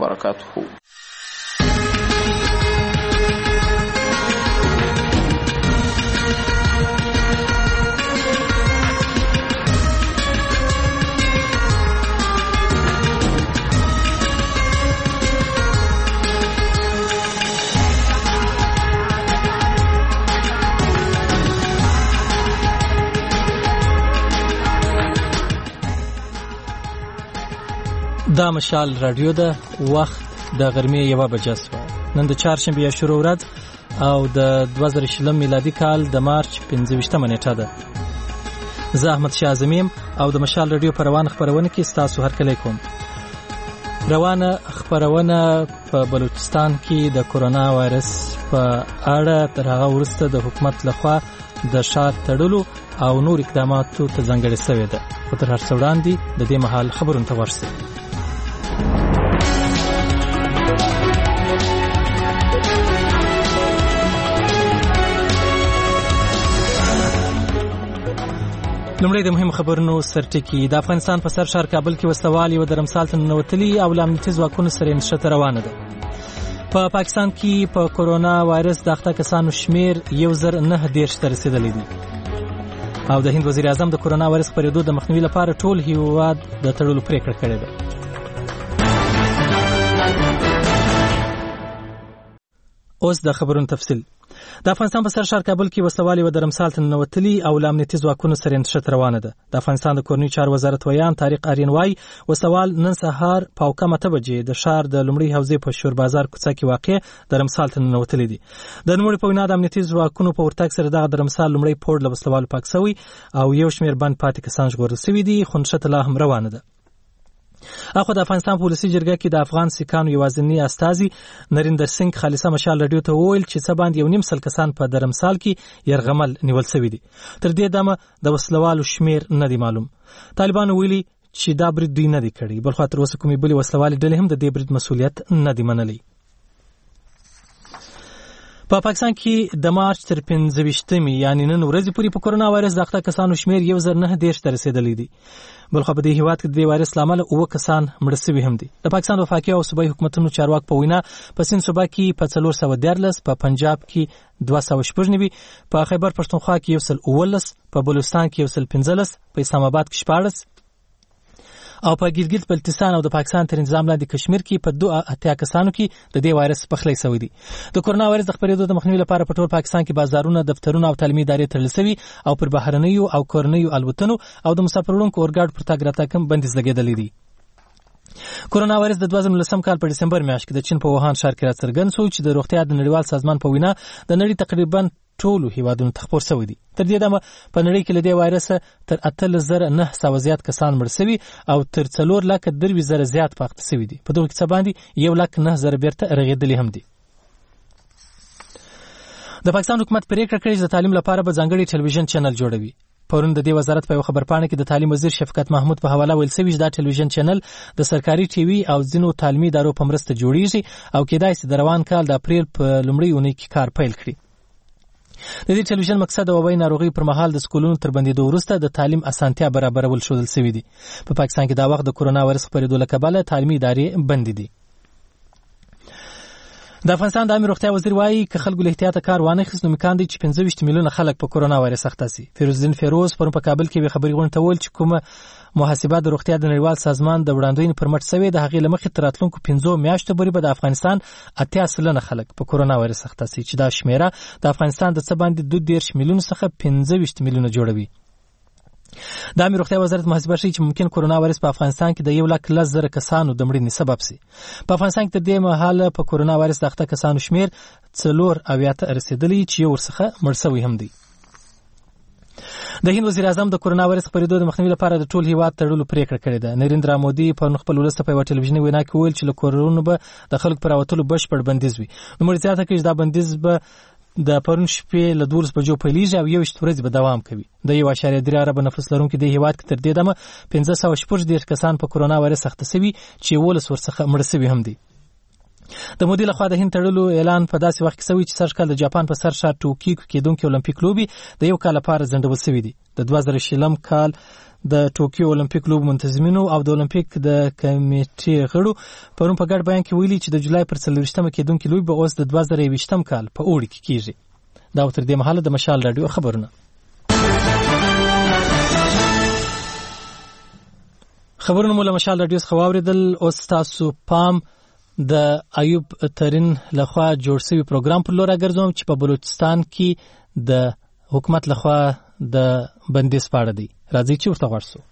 وبرکاته. دا مشال رادیو ده. وخت د غرمې 1 بجه شوه. نن د چهارشنبې یا شروع ورځ او د 2020 میلادي کال د مارچ 15مه نیټه ده. زه احمد شاه اعظمیم او د مشال رادیو په روانه خپرونه کې ستاسو هرکلی کوم. روانه خپرونه په بلوچستان کې د کورونا وایرس په اړه تر هغه وروسته د حکومت لخوا د شار تړلو او نور اقداماتو ته ځانګړې شوې ده. خو تر هر څه وړاندې د دې مهال خبرونه ته ورسئ. لومړی د مهم خبرونو سرټکی. د افغانستان په سر ښار کابل کې وسوال یو درمسال ته ننوتلي او له امنیتي ځواکونو سره یې نښته روانه ده. په پاکستان کې په کورونا وایرس د اخته کسانو شمیر 1009 ته رسیدلی دی او د هند وزیر اعظم د کورونا وایرس خپرېدو د مخنیوي لپاره ټول هیواد د تړلو پریکړه کړې ده. اوس د خبرونو تفصیل. د افغانستان په سر ښار کابل کې وسوال یو درمسال ته ننوتلي او له امنیتي ځواکونو سره یې نښته روانه ده. د افغانستان د کورنیو چارو وزارت ویان طارق آرین وایي وسوال نن سهار په 9 بجې د ښار د لومړۍ حوزې په شور بازار کوڅه کې واقع درمسال ته ننوتلي دي. د نوموړي په وینا د امنیتي ځواکونو په ورتګ سره دغه درمسال لومړی پوړ له وسلوالو پاک شوی او یو شمېر بند پاتې کسان ژغورل شوي دي، خو نښته لا هم روانه ده. اخو د افغانستان په ولسي جرګه کې د افغان سیکانو یوازینی استازي نریندر سنگ خالصه مشال رادیو ته وویل چې څه باندې 1.5 کسان په درمسال کې يرغمل نیول شوي دي. تر دې دمه د وسلوالو شمیر نه دی معلوم. طالبانو ویلي چې دا برید دوی نه دی کړی، بل خو تر اوسه کومې بلې وسلوالې ډلې هم د دې برید مسؤلیت نه دی منلی. په پاکستان کې د مارچ تر 15مې یعنی نن ورځې پورې په کورونا وایرس د اخته کسانو شمیر 1009 ته رسیدلی دی. بلخو په دې هیواد کې د وایرس لامل 9 کسان مړ شوي هم دي. د پاکستان وفاقي او صوبایي حکومتونو چارواکو په وینا په سند صوبه کې په 414، په پنجاب کې 296، په خیبر پښتونخوا کې 119، په بلوچستان کې 115، په اسلام آباد کې 14 او په ګلګت بلتستان او د پاکستان تر نظام لاندې کشمیر کې په 2 کسانو کې د دې وایرس پخلی شوی دی. د کورونا وایرس د خپرېدو د مخنیوي لپاره په ټول پاکستان کې بازارونه، دفترونه او تعلیمي ادارې تړل شوي او پر بهرنیو او کورنیو الوتنو او د مسافرونکو اورګاډ پر تګ راتګ هم بندیز لګېدلی دی. کورونا وایرس د 2019 کال په ډسمبر میاشت کې د چین په ووهان ښار کې راڅرګند شو چې د روغتیا د نړیوال سازمان په وینا د نړۍ تقریبا ټولو هیوادونو ته خپور شوی دی. تر دې دمه په نړۍ کې له دې وایرس تر 8,900 زیات کسان مړ شوي او تر 4,03,000 زیات پاخته شوي دي. په دغه کې څه باندې 1,09,000 بیرته رغېدلي هم دي. د پاکستان حکومت پریکړه کړې چې د تعلیم لپاره به ځانګړي ټلویزیون چینل جوړوي. پرون د دې وزارت په خبرپاڼه کې د تعلیم وزیر شفقت محمود په حواله ویل شوی چې دا ټلویزیون چینل د سرکاري ټي وي او ځینو تعلیمي ادارو په مرسته جوړیږي او کېدای شي د روان کال د اپریل په لومړۍ اونۍ کې کار پیل کړي. د دې ټلویزیون مقصد د وبای ناروغي پر مهال د سکولونو تر بندېدو وروسته د تعلیم اسانتیا برابرول ښودل شوي دي. په پاکستان کې دا وخت د کورونا وایرس خپرېدو له کبله تعلیمي ادارې بندې دي. د افغانستان د عامه روغتیا وزیر وایي که خلکو له احتیاطه کار وانخیست نو امکان دی چې 25 میلیونه خلک په کورونا وایرس اخته شي. فیروز الدین فیروز پرون په کابل کې خبري غونډه ته وویل چې کومه محاسبه د روغتیا د نړیوال سازمان د وړاندوینې پر مټ شوې د هغې له مخې تر راتلونکو 15 میاشتو پورې به د افغانستان 80 خلک په کورونا وایرس اخته شي چې دا شمیره د افغانستان د څه باندې 2 میلیونه څخه 15 میلیونه جوړوي. د عامه روغتیا وزارت محاسبه ښیي چې ممکن کورونا وایرس په افغانستان کې د 1,10,000 کسانو د مړینې سبب شي. په افغانستان کې تر دې مهاله په کورونا وایرس د اخته کسانو شمیر 4 رسیدلی چې ورڅخه مړ شوي هم دي. د هند وزیر اعظم د کورونا وایرس خپرېدو د مخنیوي لپاره د ټول هیواد تړلو پریکړه کړې ده. نریندرا مودي په خپل ولس ته په یوه ټلویزیوني وینا کې وویل چې له کورونا به د خلکو پر راوتلو بشپړ بندیز وي. نوموړي زیاته کړي چې دا بندیز به د پرون شپې له 12 بجو پیلېږي او 21 ورځې به دوام کوي. د 1.3 ارب نفوس لرونکي د هیواد کې تر دې دمه 540 کسان په کورونا وایرس اخته شوي چې 11 ورڅخه مړ شوي هم دي. د مودي لخوا د هند تړلو اعلان په داسې وخت کې شوی چې سږ کال د جاپان په سر ښار ټوکیو کې کېدونکې اولمپیک لوبې د یو کال لپاره ځنډول شوي دي. د 2020 کال د ټوکیو اولمپیک لوبو منتظمینو او د اولمپیک د کمیټې غړو پرون په ګډ بیان کې ویلي چې د جولای پر 24مه کېدونکې لوبې به اوس د 2020 کال په اوړي کې کېږي. دا تر دې مهاله د مشال راډیو خبرونه. خبرونه مو له مشال راډیو څخه واوریدل. اوس تاسو پام د ایوب ترین لخوا جوړ شوی پروګرام پر لور راګرځوم چې په بلوچستان کې د حکومت لخوا د بندیز پاړه دی. راځي چې ورته ورسو.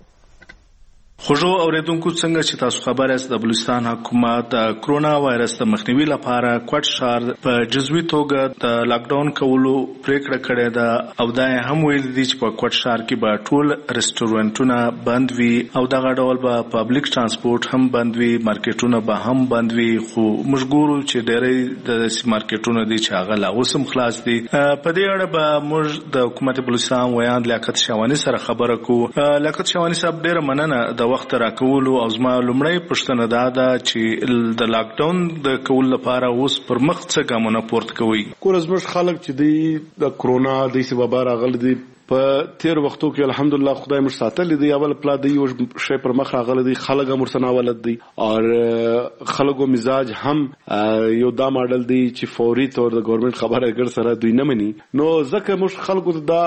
خوږو اوریدونکو څنګه چې تاسو خبر یاست د بلوچستان حکومت د کرونا وایرس د مخنیوي لپاره کوټ ښار په جزوي توګه د لاک ډاون کولو پریکړه کړې ده او دا هم ویل دي چې په کوټ ښار کې به ټول رستورانټونه بند وي او دغه ډول به پبلک ترانسپورت هم بند وي، مارکیټونه به هم بند وي. خو موږ ګورو چې ډېری د مارکیټونو دي چې هغه لا اوس هم خلاص دي. په دې اړه به موږ د حکومت بلوچستان ویاند لیاقت شاواني سره خبره کوو. لیاقت شاواني صاحب ډېره مننه د وخت راکولو او زما لومړی پوښتنه دا ده چې د لاک ډاون د کول لپاره اوس پر مخ څه ګامونه پورته کوي؟ کور زموږ خلک چې د کرونا د سبب راغلي دي په تیر وختو کې الحمدلله خدای موږ ساتلی دی. اول پلا دی یو شی پر مخ راغلی دی، خلک هم ورسره ولد دي او خلکو مزاج هم یو دا ماډل دی چې فوري تور د ګورنمنت خبره ګر سره دوی نه مني. نو ځکه موږ خلکو ته دا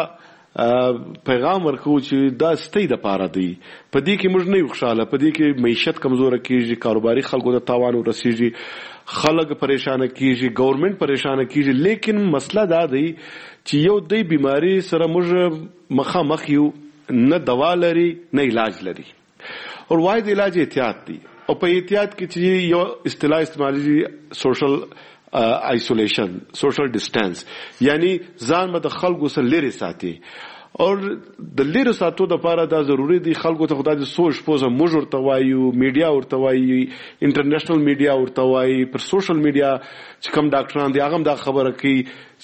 پیغام ورکو چې دا ستې د پاره دی. په دې کې موږ نه خوشاله، په دې کې معیشت کمزور کیږي، کاروباري خلکو ته تاوان ورسیږي، خلک پریشان کیږي، ګورنمنت پریشان کیږي. لیکن مسله دا دی چې یو د بیماری سره موږ مخامخ یو، نه دوا لري نه علاج لري. او واحد علاج احتیاط دی او په احتیاط کې چې یو اصطلاح استعمالي سوشل آیسولیشن، سوشل ډیسټانس، یعنی ځان به د خلکو سره لري ساتي. او د لري ساتو د لپاره دا ضروری دی خلکو ته خدای د سوچ پوزه موږ ورته وایو، میډیا ورته وایي، انټرنیشنل میډیا ورته وایي، پر سوشل میډیا چې کوم ډاکټران دي هغه دا خبره کوي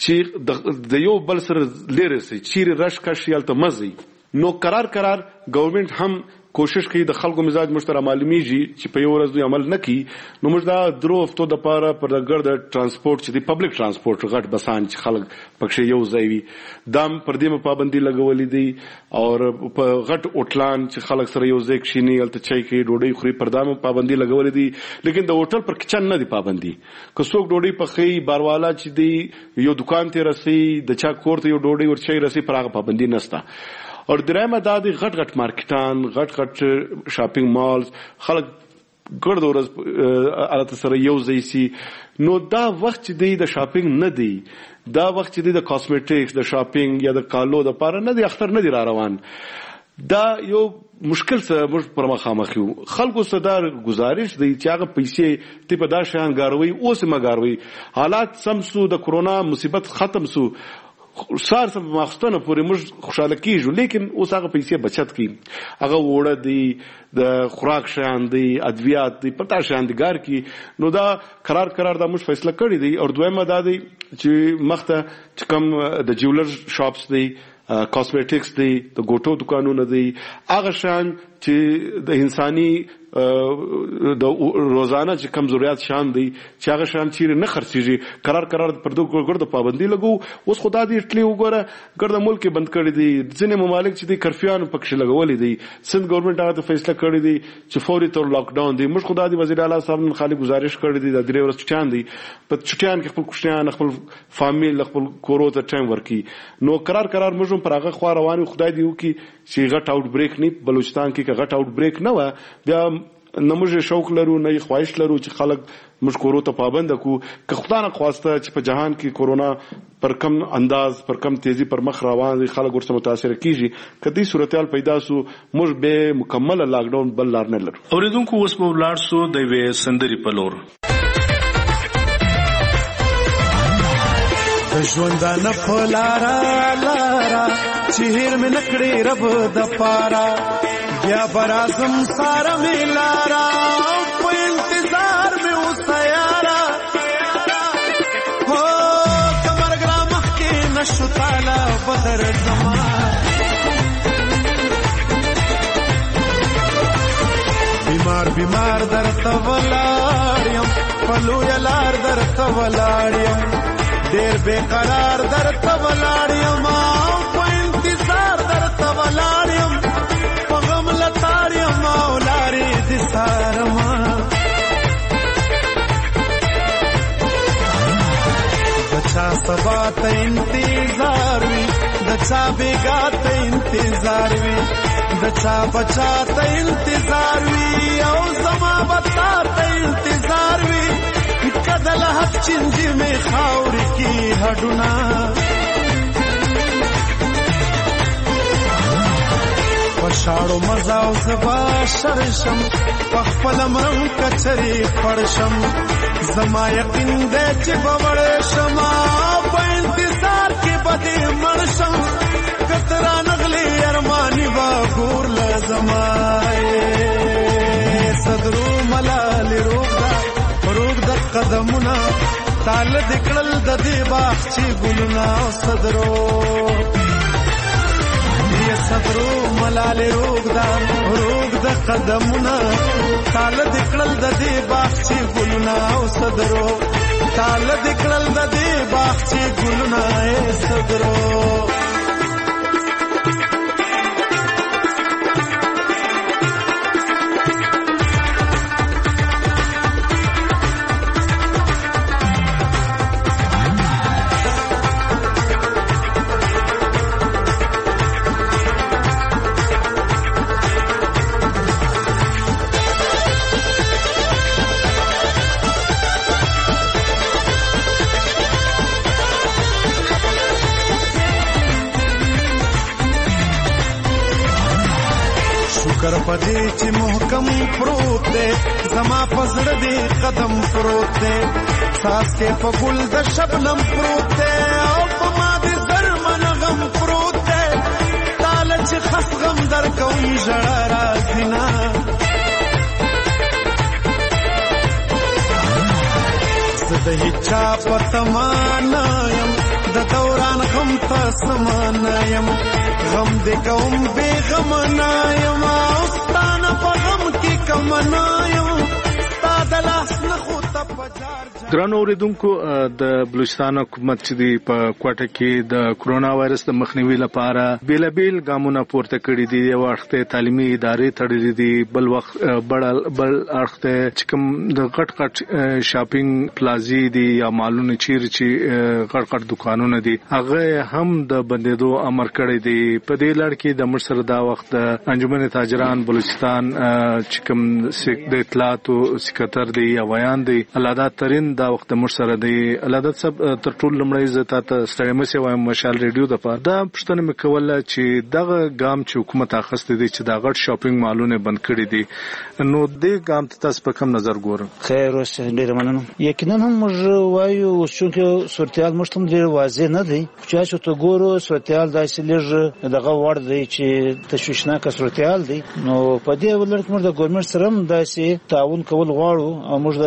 چې د یو بل سره لري سي چیرې رش کشیل ته مزي. نو قرار ګورنمنت هم کوشش کوي د خلکو مزاج مشترک معلومیږي چې په یو ورځ دوی عمل نه کوي. نو موږ دا درو هفتو د پاره پر ګرد ترانسپورت چې دی پبلک ترانسپورت غټ بسان چې خلک پکې یو ځای وي دام پر دې پابندي لګولې دي او په غټ اوټلان چې خلک سره یو ځای کښینی الته چای کوي ډوډۍ خوري پر دام پابندي لګولې دي. لیکن د هوټل پر کچن نه دی پابندي. که څوک ډوډۍ پخې باروالا چې دی یو دکان ته رسي د چا کور ته یو ډوډۍ ورچي رسي پر هغه پابندي نشته. او درېمه دا دی غټ مارکیټان، غټ شاپینګ مالز، خلک ګرد ورځ الته سره یو ځای سي. نو دا وخت چې دی د شاپینګ نه دی، دا وخت چې دی د کاسمیټکس د شاپینګ یا د کالو د پاره نه دی، اختر نه دی را روان. دا یو مشکل سره موږ پر مخامخ یو. خلکو صدر گزارش دی چې هغه پیسې تی په دا شان غاروي اوس مګاروي. حالات سمسو، د کرونا مصیبت ختم سو، سار سم ماخستانه پورې موږ خوشاله کیږو. لیکن اوس هغه پیسې بچت کی، هغه وړه دی، د خوراک شیان دی، ادویات دی، پتا شیان دي ګار کی. نو دا قرار دا موږ فیصله کړی دی. او دویمه دا دی چې مخته چې کوم د جیولر شاپس دی، کاسمیټکس دی، د ګوټو دکانونه دی، هغه شان چې د انساني د روزانه چې کم ضرورت شان دی چې هغه شان چیرې نه خرڅيږي. قرار پر دوه ګرد پابندي لګو. اوس خدای دې اټلی وګوره ګرد ملک بند کړی دی، ځینې ممالک چې دی کرفیان پکښ لګولې دي. سند ګورنمنت هغه فیصله کړی دی چې فوري تور لاک ډاون دی. موږ خدای دې وزیر اعلی صاحب نن خالي گزارش کړی دی د 3 ورځې چټان دی په چټان کې خپل کوشنیان خپل فامیل خپل کورو ته ټایم ورکی. نو قرار موږ پر هغه خو روانو. خدای دې وکي چې غټ آوټ بریک نه بلوچستان کې غټ آوټ بریک نه و. بیا نموږ شوق لرو نه خواهش لرو چې خلک موږ کورو ته پابند کو. که خدای نه خواسته چې په جهان کې کرونا پر کم انداز پر کم تیزی پر مخ روان دي، خلک ورسره متاثر کیږي. کدي صورتحال پیدا سو موږ به مکمل لاک ډاون بل لار نه لرو. اوریدونکو اوس په ولار سو د وې سندري په لور. ژوندانه پلارا لارا چهیر مې نکړې رب د پارا بیا برازم سارا مې لارا په انتظار مې وسیارا هو کمر ګرام کې نشو تعالی بدر زمان بیمار درته ولارم پلو یلار در تولاړم ډېر بے قرار در تولاړم په انتظار در تولاړم په غم لتاړم او لارې دې سارما بچا سبا ته انتظار وي دچا بیگا ته انتظار وي دچا بچا ته انتظار وي او زما بتا ته انتظار وي کدل حق چنجي می خاوري کی هډونا پښاړو مزا او زبا شرشم پخپل مرم کچري پړشم زما یقین دې چې باور شما په انتظار کې بده مرشم کترا نغلی ارمانی با ګور لزمای صدرو ملال روغ د قدمونه تال دکړل د دې باغچې ګلونه صدرو صدرو ملال روغ د قدمونه تال دکړل د دې باغچې ګلونه او صدرو تال دکړل د دې باغچې ګلونه صدرو پدې چې محکم پروت دی زما پزړه دی قدم پروت دی ساس کې په ګل د شبنم پروت دی او په ما دې زرمن غم پروت دی تال چې خس غم در کوم ژړا راځينا زه د هیچا په تمنا یم د دوران غم ته سمانا یم غم دې کوم بے غم نه یم ګرانو اوریدونکو د بلوچستان حکومت چې دی په کوټه کې د کرونا وایرس د مخنیوي لپاره بیلابیل ګامونه پورته کړي دي یو وخت تعلیمي ادارې تړلې دي بل وخت بل وخت چې کوم د غټ شاپینګ پلازي دي یا مالونه چې غټ دکانونه دي هغه هم د بندیدو امر کړی دی په دې لړ کې د مرسر دا وخت انجمن تاجران بلوچستان چې کوم د اطلاعات او سکرټر دی یا ویان دی الله ترين دا وخت مرسره دی الله سب تر ټول لمړی زتا ته ستړي مشه وایم مشال ریډیو د پاره دا پښتنه مکوله چې دغه ګام چې حکومت اخیسته دي چې دا غټ شاپینګ مالونه بند کړی دي نو دې ګام ته تاسو په کوم نظر ګورئ خیر اوس ډیر مننه یقینا هم موږ وایو چې صورتحال مشتم ډیر واضح نه دی چې ته ګورو صورتحال داسې لږ دغه وړ دی چې تشویشناک صورتحال دی نو په دې ولر کې موږ د ګورنمنت سره هم داسې تعاون کول غواړو او موږ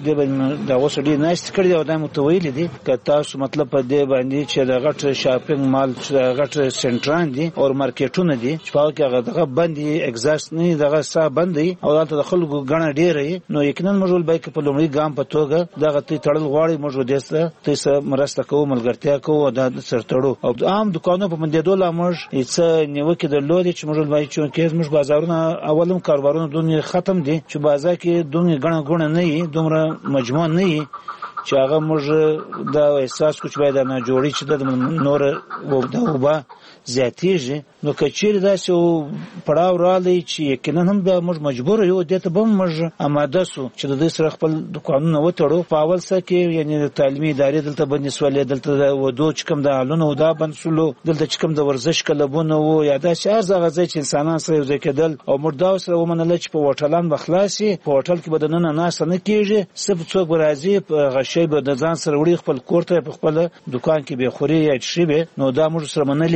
د اوسړي ناشت کړی او د متویل دي که تاسو مطلب په دې باندې چې د غټ شاپینګ مال چې غټ سنټران دي او مارکیټونه دي چې په هغه دغه باندې اگزاست نه دغه صاحب باندې او د خلکو غڼه ډیره نو یقینا موږ ول بای په لومړي ګام په توګه دغه تړل غواړي موږ دېسته تاسو مرسته کوو ملګرتیا کوو د سرتړو او عام دکانونو په منډه دوله موږ هیڅ نیوکه درلودي چې موږ وایي چې موږ بازارونه اولم کاروبارونه دنیا ختم دي چې بازار کې دنیا غڼه نه وي دومره مجموعه نه وي چې هغه موږ دا احساس کوو چې باید نه جوړی چې د نور وبا زیاتیږي نو کچیر داسې پړاو رالی چې یقینا هم به موږ مجبور یو د ته به موږ آماده سو چې د دې سره خپل دکانونه وټړو په اول څه کې یعنی د تعلیمي ادارې دلته باندې سوالې دلته د ودو چې کوم د حالونو دا بنسلو دلته چې کوم د ورزش کلبونه وو یا دا شهر زغه چې انسانان سره یو کېدل او مردا سره ومنل چې په هوټلان بخلاصي په هوټل کې بدننه ناس نه کیږي سب څوک راځي په غشي به د ځان سره وړي خپل کورته په خپل دکان کې به خوري یا شي به نو دا موږ سره منلې دي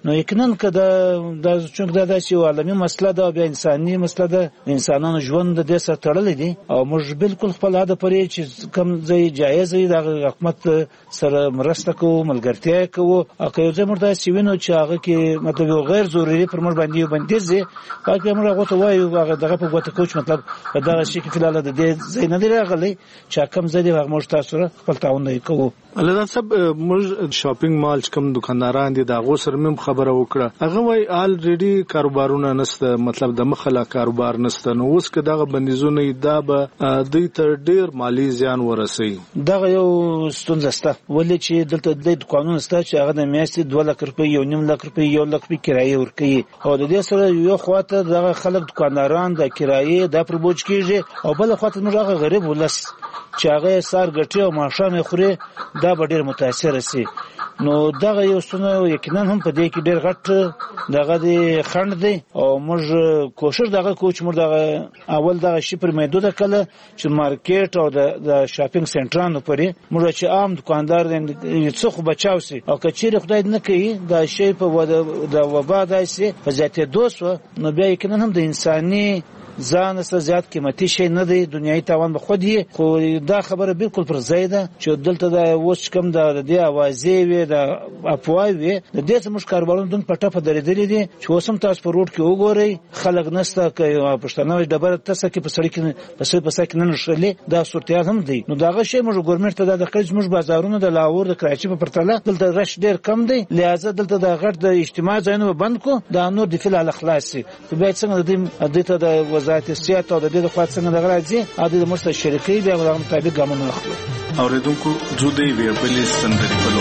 نو یقینا کدا د چونګ د داسې عالمي مسله ده بیا انساني مسله ده انسانانو ژوند د دې سره تړلې دي او موږ بالکل خپل هدا پرې چې کم ځای جایز دی د حکومت سره مرسته کوو ملګرتیا کوو او که یو ځای موږ داسې وینو چې هغه کې مطلب غیر ضروري پر موږ باندې بندیز دی پاک موږ هغه ته وایو هغه دغه په ګوته کوچ مطلب دا شي کې فلال د دې ځای نه دی راغلی چې کم ځای دی هغه موږ تاسو سره خپل تعاون کوو. الله صاحب موږ شاپینګ مال کوم دکانداران دي دا غو سره مم خبره وکړه هغه وای الریډي کاروبارونه نسته مطلب د مخله کاروبار نسته نو اوس که دغه بندیزونه دا به دوی تر ډیر مالی زیان ورسي. دغه یو ستونزه سته ولې چې دلته د قانون سته چې هغه د میاشتې 2 لک روپۍ 1.5 لک روپۍ 1 لک روپۍ کرایه ورکوي او د دې سره یو خواته دغه خلک دکانداران د کرایه د پربوج کیږي او بل خواته موږ هغه غریب ولس چې هغه سار ګټي او ماښام خوري دا به ډیر متاثر شي. نو دغه یو څونه یقینا هم په دې کې ډیر غټ دغه د خند دی او موږ کوشش دغه کوچ موږ دغه اول دغه شي پر محدود کله چې مارکیټ او د شاپینګ سنټرانو پرې موږ چې عام دکاندار دې څه خو بچاو سي او کچېره خدای نه کوي دا شی په د وبا داسې په ذاتي دوسو نو بیا یقینا هم د انساني ځان سره زیات قیمتي شي نه دی دنیوي تاوان به خود یې خو دا خبره بالکل پر ځای ده چې دلته د اوس کوم د دې اوازې وي د افواه وي د دې څخه کاروبارونه دن پټه په درېدلې دي چې اوس هم تاسو په روډ کې وګورئ خلک نسته کوي پښتنه ډبره تاسو کې په سړک کې په سړک نه نشلې دا صورتيال هم دی. نو داغه شی موږ ګورنمنت ته د خرج موږ بازارونه د لاهور د کراچي په پرتله دلته رش ډیر کم دی لہذا دلته د غټ د اجتماع ځایونه بند کو دا نور د فعل اخلاصي په بیت څنګه د ته د وزارت سیاست او د دې خاطر څنګه د غراځي اده د مرسته شریکي بیا د مطابق ګامونه اخلو اوریدونکو جوړې وی بلې سندري بلو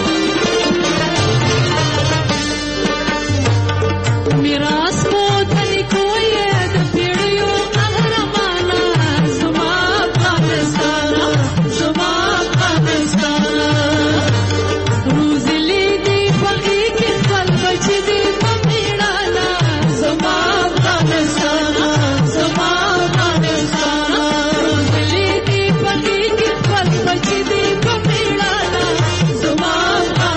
میراث مو تل کوی د پیړیو قهرمانا زما افغانستان زما افغانستان روزلی دی پخې کې خپل بچی دی پمیړانا زما افغانستان زما افغانستان روزلی دی پخې کې خپل بچی دی پمیړانا زما افغانستان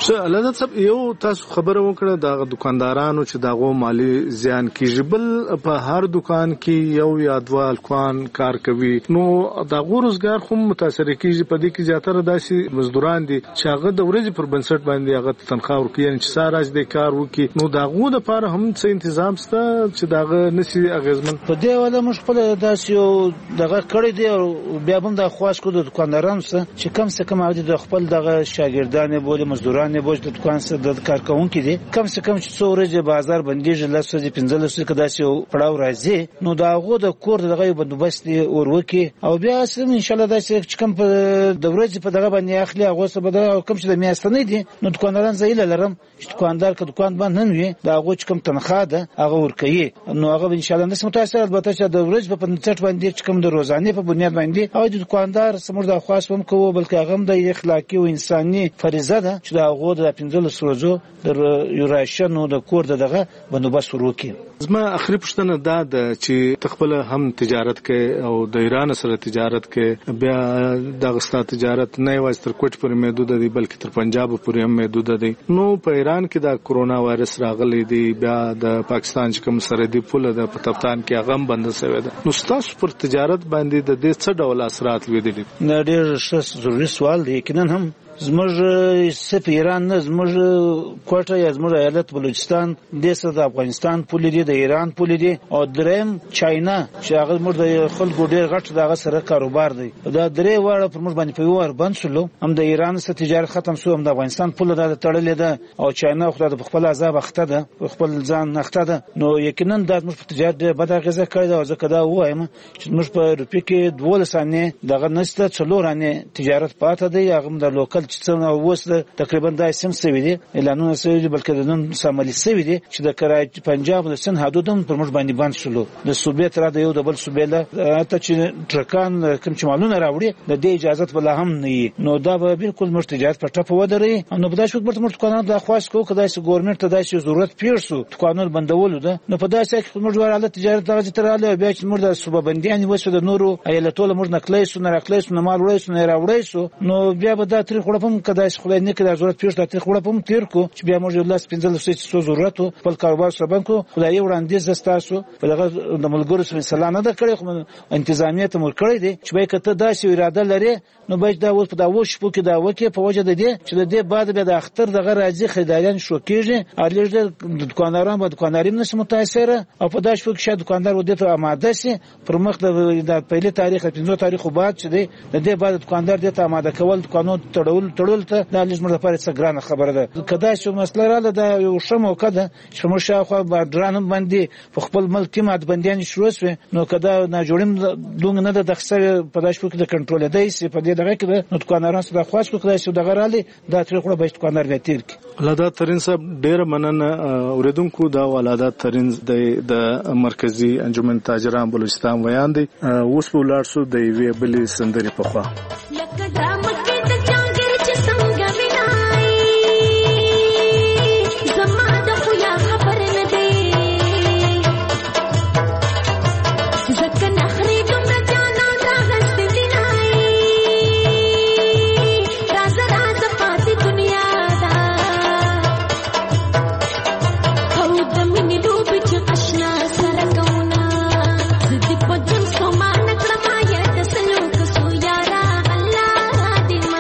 الله صاحب یو تاسو خبره وکړه د دکاندارانو چې دغه مالی زیان کیږي بل په هر دکان کې یو یا دوه الکوان کار کوي نو دغه روزګار خو متاثر کیږي په دې کې زیاتره داسې مزدوران دي چې هغه د ورځې پر بنسټ باندې هغه تنخواه ورکوي چې ساره د کار وکي نو دغه د لپاره هم څه تنظیم شته چې دغه نسی اغیزمن په دې ولا مش خپل داسې یو دغه کړی دی او بیا هم د خواص کو د دکاندارانو سره چې کم څه کم عادي د خپل دغه شاګردانه بوله مزدورانه بوج د دکان سره د کارکونکو دي کم څه کم چې څو ورځې بازار بندیږي لاسو دي 15 کې داسې پړاو راځي نو داغه د کور دغه بندوبست اوروکي او بیا سم ان شاء الله داسې چې کم په د ورځې په دغه باندې اخلي هغه څه بده او کم چې د میاشتنې دي نو دکانداران زیل لرم چې دکاندار که دکان باندې نه وي دا هغه چې کم تنخواه ده هغه ورکوي نو هغه ان شاء الله نس متاثر البته چې د ورځې په پنځه باندې چې کم د روزانه په بنیاد باندې او د دکاندار سمور د خاص هم کوو بلکې هغه هم د اخلاقی او انساني فریضه ده چې دا هغه د 15 ورځو د یو راشن او د کور دغه بندوبست وکړي زما اخري پوښتنه دا ده چې تخپل هم تجارت کې او د ایران سره تجارت کې بیا د غستا تجارت نه یوازې تر کوټ پورې محدود دي بلکې تر پنجاب پورې هم محدود دي نو په ایران کې د کرونا وایرس راغلی دی بیا د پاکستان چې کوم سرحدي پوله د پتافتان کې هغه هم بند شوی ده نو تاسو پر تجارت باندې د دې څه ډول اثرات لیدلي نه ډېر ښه ضروري سوال دی یقینا هم زموږ سپ ایران نه زموږ کوټه یا زموږ ایالت بلوچستان د سره د افغانستان پولی دی د ایران پولی دی او دریم چاینا چې هغه موږ د خلکو ډیر غټ دغه سره کاروبار دی دا درې واړه پر موږ باندې په ور بند شلو هم د ایران سره تجارت ختم شو هم د افغانستان پوله د تړلې ده او چاینا خو د خپل عذاب اخته ده خپل ځان نخته ده نو یقینا د موږ په تجارت بد غزه کړی دا ځکه دا وایم چې موږ په روپی کې 12 ثانیه دغه نسته څلورانه تجارت پاته دی هغه د لوکل چې څنګه وسله تقریبا د سم سوي دي اعلانونه سوي دي بلکې د نن سمالي سوي دي چې د کراچ پنجاب د سن حدودم پر موږ باندې بند شلو د صوبې تر د یو د بل صوبې له ته چې ټرکان کوم چې مالونه راوړي د دې اجازه بل هم نه نو دا به بالکل موږ تجارت په ټاپ ودرې نو په داسې وخت موږ قانون د خاص کو کدای چې ګورنمنت ته داسې ضرورت پیښو قانون بندولو ده نو په داسې کې موږ ورته تجارت دغه تراله بیا چې موږ د صوبه بنديان وسو د نورو ایالتونو موږ نقلې سو نه راکلې سو نه مال وړې سو نه راوړې سو نو بیا به دا تاریخ وړم کدای چې خلای نه کړه ضرورت پیښ د تاریخ وړم تیر کو چې بیا موږ لاس 15 څه ضرورت په کاروبار سره بنکو خدای وړاندیز زستاسو په دغه د ملګرو سره سلام نه کړی خو انتظامیه ته مور کړی دي چې به کته داسې اراده لري نو به دا اوس په دا وښ په کې دا وکي په وجه د دې چې د دې بعد به د اختر دغه راځي خریداران شو کېږي ارلیږ د دکانداران به دکاندارین نس متاثر او په داش په کې دکاندار ودی ته آماده سي پر مخ د پهلي تاریخ 15 تاریخ بعد چې د دې بعد دکاندار د ته آماده کول قانون تړول ته د لږ مرده لپاره څه ګرانه خبره ده کدا چې مسله رااله دا یو شمو کده چې موږ شاوخوا بادران باندې په خپل ملک مات بنديان شروع شو نو کدا نه جوړم دوه نه د دخسه په داش په کې د کنټرول دی سي په دې دغه کې نو دکانداران سره خاص کو کړی چې دغه رالی دا طریقه به دکاندار به تیر کی ولاده ترين صاحب ډیر مننه اوریدونکو دا ولاده ترين د مرکزی انجمن تاجران بلوچستان ویان دي اوس په ولار سو د وی بلی سندري په خوا Did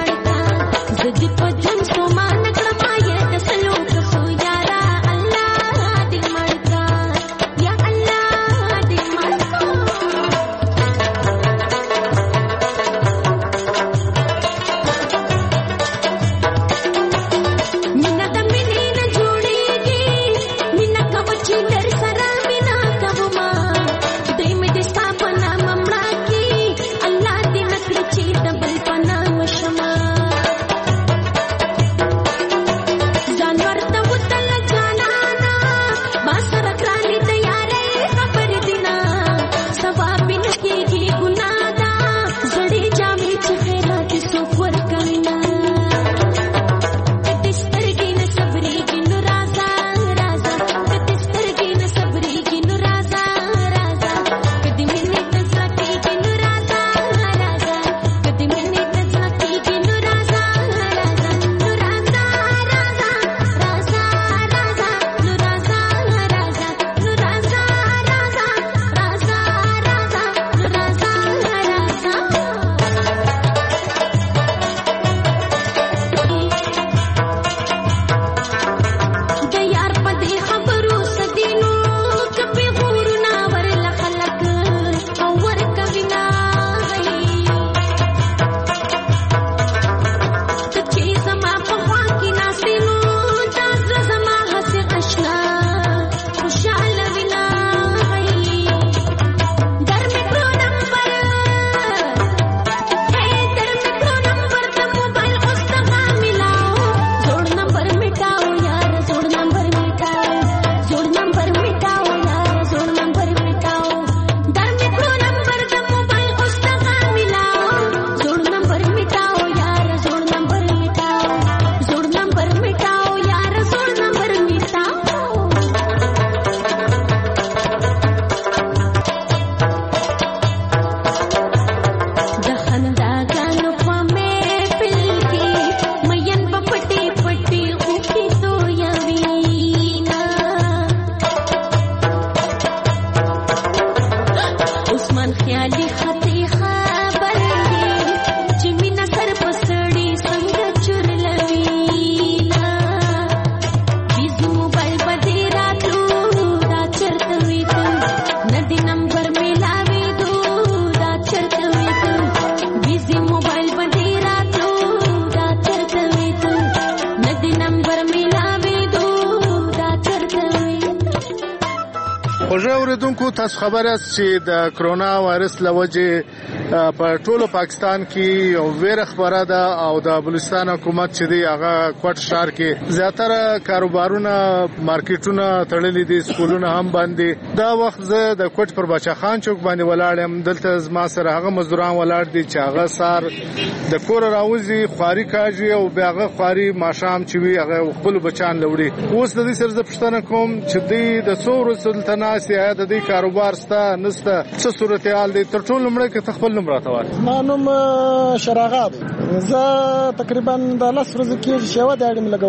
اوریدونکو تاسو خبر یاست چې د کرونا وایرس لوجه په ټولو پاکستان کې یو ویره خبره ده او د بلوچستان حکومت چې دی هغه کوټ شهر کې زیاتره کاروبارونه مارکیټونه تړلي دي سکولونه هم باندې دا وخت زه د کوټ پر بچا خان چوک باندې ولاړ یم دلته زما سره هغه مزدوران ولاړ دي چې هغه سار د کور راوځي خواري کاږي او بیا هغه خواري ماشام چې وي هغه خپل بچان لوړي اوس د دې سره د پښتنه کوم چې دی د څورو سلطناسي د دې کاروبار ستا نسته څه صورتحال دی تر ټولو لومړی که خپل نوم راته وایې. زما نوم شراغه دی. زه تقریبا د 10 ورځې کېږي چې یوه داړې مې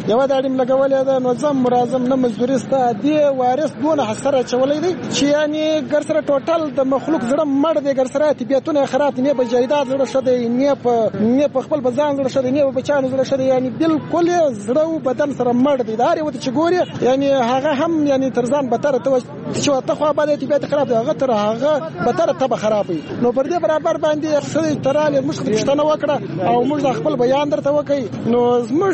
لګولې ده نو زه مرازم نه مزدوري سته دې وایرس دونه اثر اچولی دی چې یعنې ګر سره ټوټل د مخلوق زړه مړ دی ګر سره طبیعتونه یې خراب دي نه په جایداد زړه ښه دی نه په خپل بزان زړه ښه دی نه په بچیانو زړه ښه دی یعنې بالکل یې زړه او بدن سره مړ دی د هر یو ته چې ګورې یعنې هغه هم یعنې تر ځان بدتره ته چې ته خو باندې طبیعت خراب دی هغه تر هغه بدتره ته به خراب وي نو پر دې برابر باندې څه تراله موږ پښتنه وکړه او موږ خپل بیان درته وکړي نو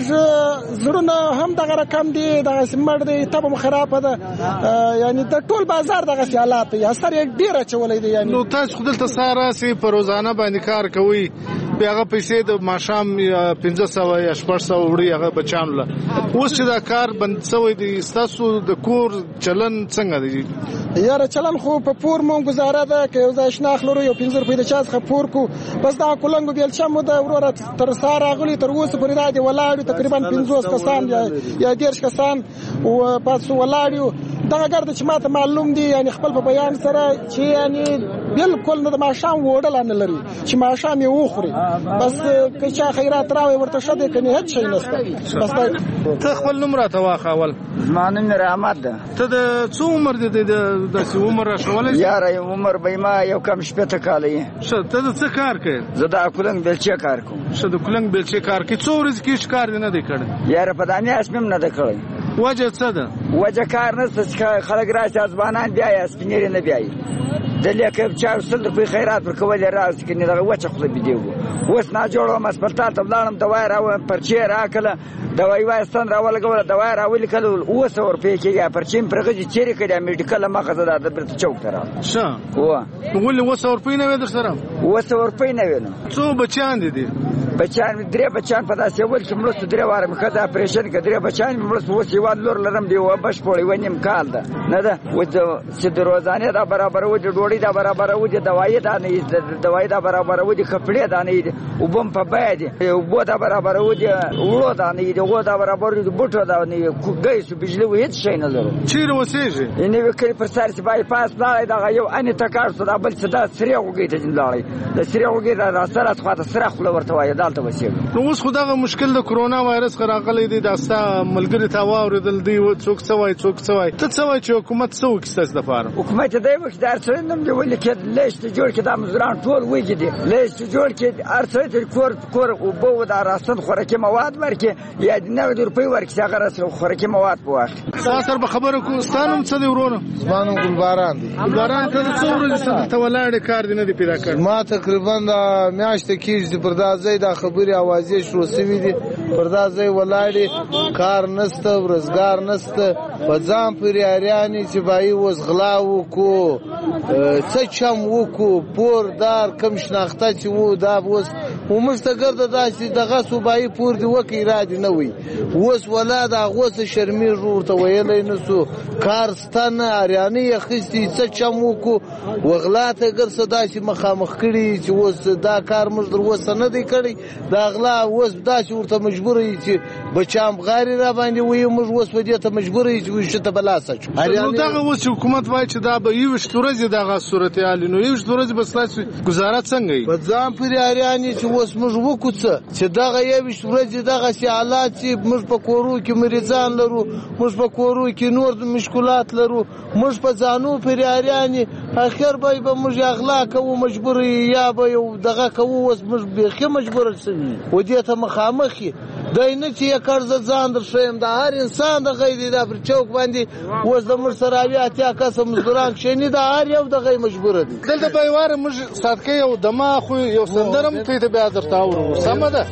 موږ زړونه هم دغه رقم دي دغه سمړ دی ته به خراب ده یعنی د ټول بازار دغه حالات یا سره ډیره چولې دي یعنی نو تاسو خپل تساره سي په روزانه باندې کار کوي بیا هغه پیسې د ماشام 1500 یا 600 وړي هغه بچان له اوس چې دا کار بند شوی دی تاسو د کور چلن څنګه دی یاره چلن خو په پور مونږ گزاره ده که یو ځای شناخ لرو یو 500 روپۍ د چا څخه پور کو بس دا کولنګو بیلچه مو د وروره تر سهار راغلي تر اوسه پورې دا دي ولاړ تقریبا 50 کسان یا 10 کسان او پس ولاړ دغه ګرد چې ماته معلوم دي یعنی خپل په بیان سره چې یعنی بالکل نه د ماشام وړل نه لري چې ماشام یې وخوري بس که چا خیرات راوي ورته شته کني هیڅ شي نشته بس ته خپل نوم راته واخه اول زما نوم رحمت ده ته د څو عمر دی د عمر شولې یاره عمر به ما یو کم شپته کال یې شه ته څه کار کوي زه د کولنګ بلچې کار کوم شه د کولنګ بلچې کار کوي څو ورځې کې کار نه دی کړی یاره په دانه اسمم نه ده کړی وجه څه ده وجه کار نه څه خلک راشي ازبانان بیا یا سپینری نه بیاي د لیکه چا وسل په خیرات پر کول راځي کني دا وچه خپل بيدیو اوس نه جوړو مسپرتال ته لاړم دوا راو پرچې راکله دوايي واستان راول غول دوا راول کله اوس ور په کې یا پرچیم پرغه چیرې کړه میډیکل مخه ده د برت چوک تر شه و ول اوس ور په نه ودر سره اوس ور په نه ونه څو بچان دي بچان درې بچان په داسې ول چې ملوست درې واره مخه دا اپریشن کې درې بچان ملوست اوس یو لور لرم دی و بش پوری ونیم کال ده نه ده و چې د روزانه دا برابر و د ډوړی دا برابر و د دوايي دا نه دوايي دا برابر و د کپړې دا نه او بم په باید او بو دا برابر و د وړو دا نه دی و دا برابر د بوټو دا نه کوګي سو بجلی و هیڅ شي نه لرو چیرې وسېږي یې نو کړي پر سر چې بای پاس دا دا یو ان تکار څه دا بل څه دا سریه وګی ته جنلاړي د سریه وګی دا سره خاطر سره خپل ورته وای دالته وسیږي نو اوس خدغه مشکل د کرونا وایرس راغلی دی داستا ملګری تا واوریدل دی و څوک څوای ته څوای چې حکومت څو کیسه د فارم حکومت دی وکړ سره نم دی ولې کې لیست جوړ کې د مزران ټول وګی دی لیست جوړ کې ارڅه کور او بو د راستن خوراکي مواد ورکې یا 90 روپۍ ورکې هغه راستن خوراکي مواد پوښ ساتر به خبره کو ستانم څه دی ورونه زمانو ګلباران دي ګلباران ته څو ورځې ته ولاړ کار دی نه دی پیدا کړ ما تقریبا میاشت کې پر دا ځای د خبري اوازې شروع شوې دي پر دا ځای ولاړې کار نسته ورزګار نسته په ځان پرې اریانی چې بای وس غلاو کو څه چم وکو پور دار کم شناخته چې وو دا وس ومستګر د داسې دغه صوبایي پور دی وکی را دي نه وي وس ولاد غوس شرمیر ورته ویلې نسو کار ستنه اریانی خستی څه چم وکو وغلاته ګر صدا چې مخامخ کړي چې وس دا کار موږ در وس نه دی کړی دا غلا وس دا چې ورته مجبور یې چې بچام غاری را باندې وي موږ وس په دې ته مجبور یې چې وشته بلاسه نو دا وس حکومت وای چې دا به یو شتورځي دغه صورتحال نو یو شتورځي بس لاس گزارت څنګه په ځان پرې اریانی چې وس موږ وکوڅه چې دغه یو شتورځي دغه حالات چې موږ په کورو کې مریضان لرو موږ په کورو کې نور مشکلات لرو موږ په ځانو پرې اریانی اخر به موږ اغلا کوو مجبور یا به یو دغه کوو وس موږ به مجبور شوی و دې ته مخامخي دای نه چې قرض ځان در شیم د هر انسان د غیدی د پر چوک باندې وس د مرسراوی اتیا کس مزدوران شنی د هر یو د غی مجبور دي دلته به واره موږ صادقه یو دما خو یو سندرم ته به درته اورو سم ده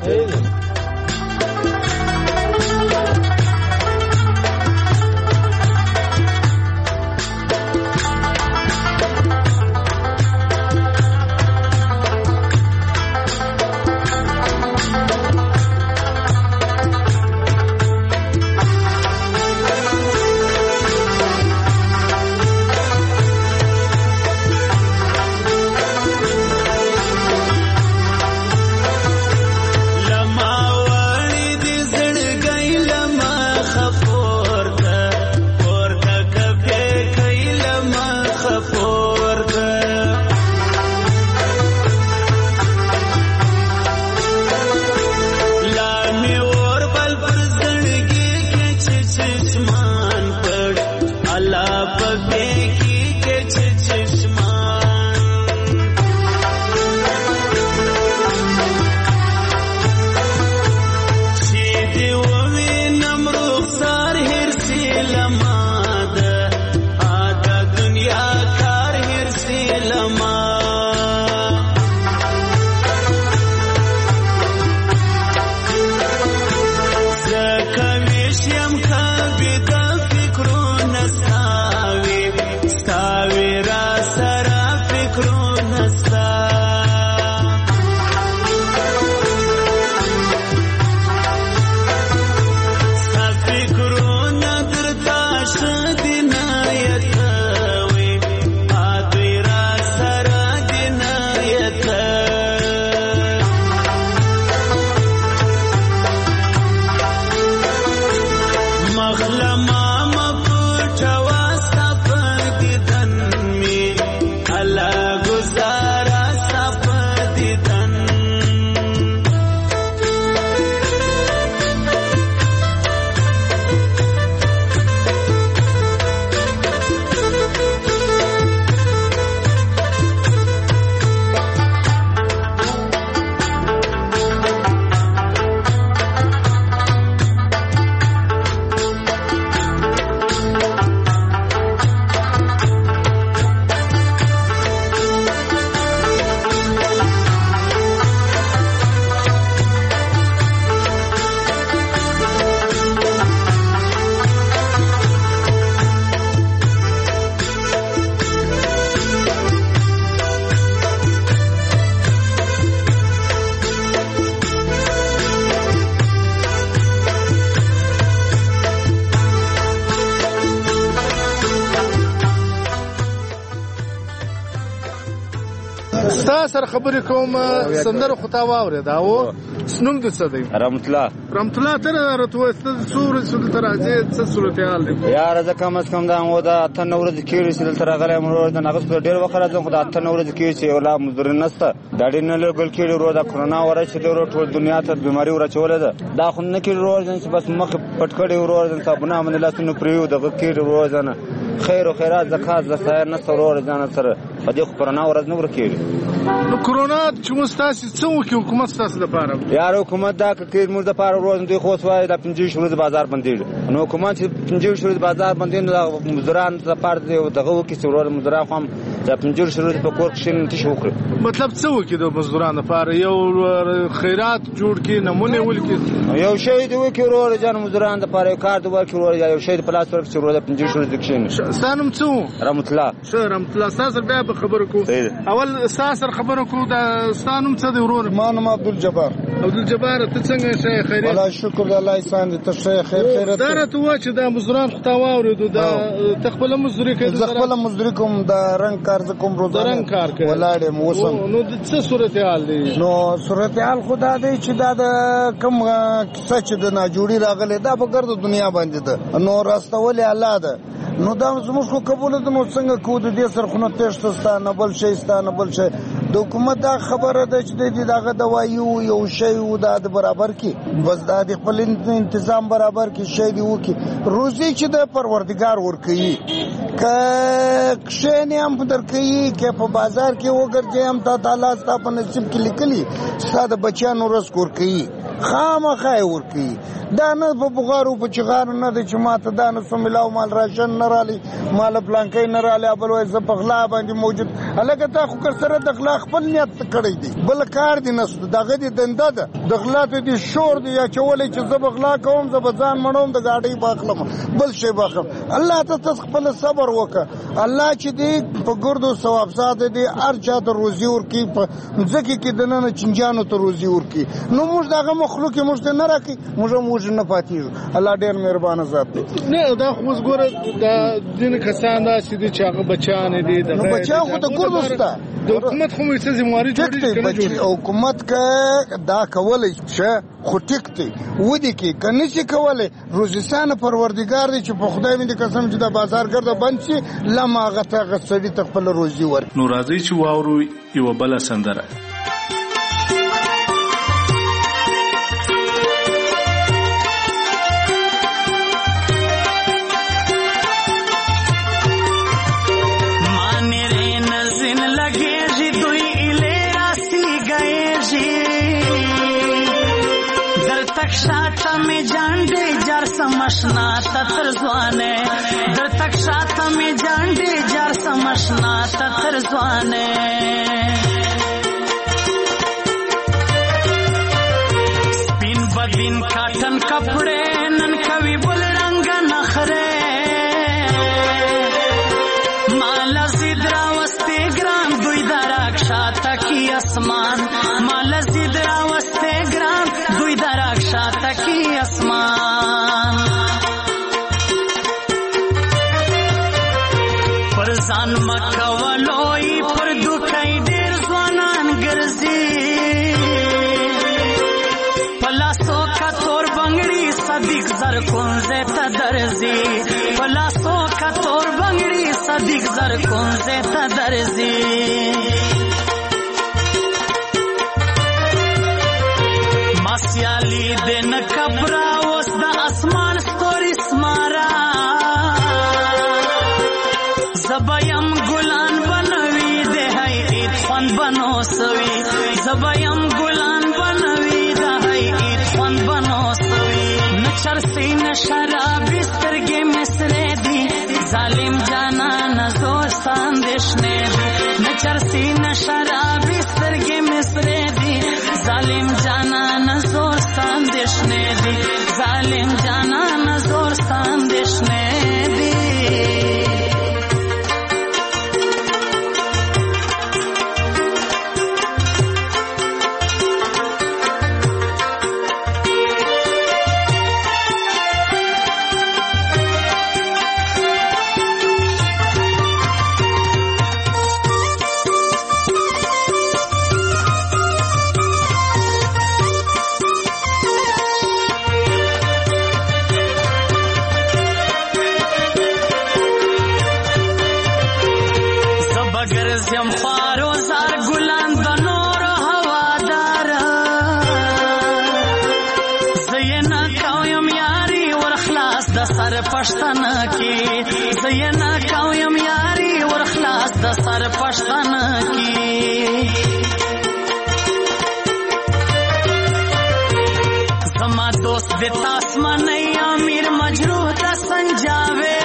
تا سره خبرې کوم سندره خو تا واورېده او نوم دې څه دی؟ رحمت الله. رحمت الله ته راته وایه څو ورځې چې دلته راځې څه صورتحال دی؟ یاره زه کم از کم دا و د 8 ورځې کېږي چې دلته راغلی یم ورور د هغه څخه ډېر وخت راځم خو د 8 ورځې کېږي چې ولا مزدوري نشته دا ډېر نه لګول کېږي ورور د کرونا وایرس چې ورور ټول دنیا ته بیماري ورچولې ده دا خو نه کېږي ورور چې بس مخ پټ کړي ورور ځان صابونه باندې لاسونه پریو دغه کېږي ورور ځان خیر او خیرات زکات زخیر نه ورور ځان سره په دې خو کرونا ورځ نه ورکېږي. نو کرونا چې موږ تاسو څه وکړو حکومت تاسو لپاره؟ یار حکومت دا کې موږ د پاره ورځ دوی خو سوای د 50 ورځې بازار بندي نو حکومت 50 ورځې بازار بندي نو مزدوران لپاره دغه وکړي چې ورور مزدوران هم د 50 ورځې په کور کې نه تشو وکړي. مطلب څه وکړي د مزدورانو لپاره یو خیرات جوړ کړي نمونه ولکړي یو شی دی وکړي ورور جان مزدوران لپاره یو کار دی ورکړي ورور یو شی په لاس ورکړي ورور د 50 ورځې کې سانم څو رحمت الله شه رحمت الله تاسو بیا به خبرو کو اول تاسو خبرو کو دا ستانم څه دی ورور؟ ما نوم عبدالجبار. عبدالجبار ته څنګه شي خیرات؟ الله شکر الله احسان دې ته شي خیرات. دا راته و چې دا مزدوران خو تا واورېدو دا تخپل مزدوري کوي تخپل مزدوري کوم دا رنگ کار کوم روزانه رنگ کار کوي ولاړې موسم نو څه صورتحال دی؟ نو صورتحال خدا دی چې دا د کوم کیسه چې د ناجوړي راغله دا په ګرد دنیا باندې ده نو راستول الله ده نو دا زموږ خو قبول ده نو څنګه کو د دې سر خو نه تشتستا نه بل شي ستا نه بل شي د حکومت دا خبره ده چې د دغه دوایو یو شی و د برابر کی بس د خپل تنظیم برابر کی شی دی وکي روزي چې د پروردگار ورکي ک شنه هم درکې کې په بازار کې وګرځي هم ته تعالی ستاسو په نصیب کې لیکلي ستاسو بچیانو رس ورکي خامخای ورکي دا نه په بغارو په چغار نه د جماعت دا نه سملاو مال راشن نه رالي مال پلانکې نه رالي بل وای ز په غلا باندې موجود الګا تا خو کر سره د غلا خپل نیت کړی دی بل کار دی نس دغه دی دنده ده د غلا ته دی شور دی یا چولې چې ز بغلا کوم ز بزان مړوم د گاډي باخلم بل شي باخلم الله ته خپل صبر وکړه الله چې دی په ګردو ثواب ساته دی هر چا ته روزي ورکی په ځکه کې دنه چنجانو ته روزي ورکی نو موږ دغه مخلوق موږ نه راکی موږ نه پاتې الله ډېر مهربان ذات دی نه دا خو وګوره د دین کسان دا چې هغه بچان دي د بچان خو د ګردو ستا د حکومت خو مې څه ذمہواری جوړی حکومت کا دا کولای چې خو ټیک دی ودی کې کني چې کولای روزستان پروردگار دی چې په خدای باندې قسم چې د بازار ګرځه بند شي لما غته غسړي تخپل روزي ور نو راځي چې واورو یو بل سندره شاته می جانډې جار سمشنا تر ځوانه در تک شاته می جانډې جار سمشنا تر ځوانه سپین بدین کاټن کپڑے نن کوي بل رنگ نخره مال زیدرا وسته ګران دوی دراک شاته کی اسمان مال زیدرا وسته ګران دوی دراک شاته کی اسمان پر ځان مکولوي پر دوکای ډیر ځوانان ګرځي پلاسو کا تور بنگړي صدیق زر کونزه ته درځي پلاسو کا تور بنگړي صدیق زر کونزه ته درځي ماسیالی دن کبرا اوس د اسمان ستوري سمارا زبایم ګلان بنوي د هي خوان بنو سوي زبایم ګلان بنوي د هي خوان بنو سوي نچر سین شراب سترګې مسره دي ظالم جانا نزور ساندش نه دي نچر سین شراب سترګې مسره دي ظالم جانا نزور ساندش نه دي ظالم جانا نزور ساندش نه دي سر پښتنه کې زینا کوم یاري ورخلاص د سر پښتنه کې زما دوست د تاسمنۍ امیر مجروح د سنجاوے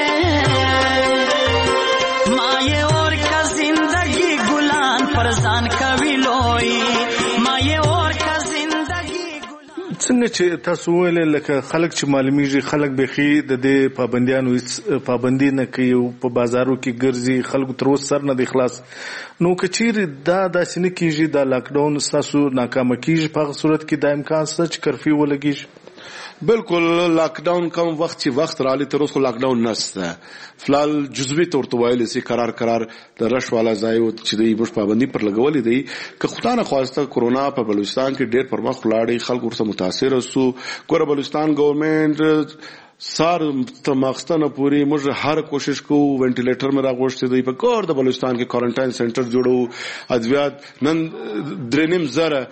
مایه اور کا زندگی ګلان پرزان کوي لوی مایه اور کا زندگی څنګه چې تاسو ویل لکه خلک چې معلومیږي خلک بخي د دې پابندیانو پابندي نه کوي په بازارو کې ګرځي خلکو تر اوسه سر نه دی خلاص نو کچیر دا داسې نه کیږي دا لاک ډاون تاسو ناکام کیږي په صورت کې د امکان شته چې کرفیو ولګیږي بالکل لاک ډاون کوم وخت رالی تر اوسه لاک ډاون نشته فلال جزوی تور تو وایل سي قرار د رش والا ځای چې د مش پابندي پر لګولې دی که خدای نه خواسته کورونا په بلوچستان کې ډېر پر مخ لاړې خلک ورسره متاثر وسو ګور بلوچستان ګورنمنت سار تماخستانه پوری موږ هر کوشش کوو وینټیلیټر مې راغوښتي دی په کور د بلوچستان کې کوارنټاین سنټر جوړو ادویات نن درنیم زره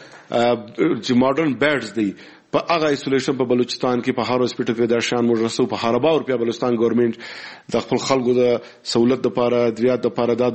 چې ماډرن بیډز دی په هغه ایسولیشن په بلوچستان کې په هر هسپټل کې د شان موږ رسو په هر باور په بلوچستان ګورنمنت د خپل خلکو د سہولت لپاره ادویات لپاره د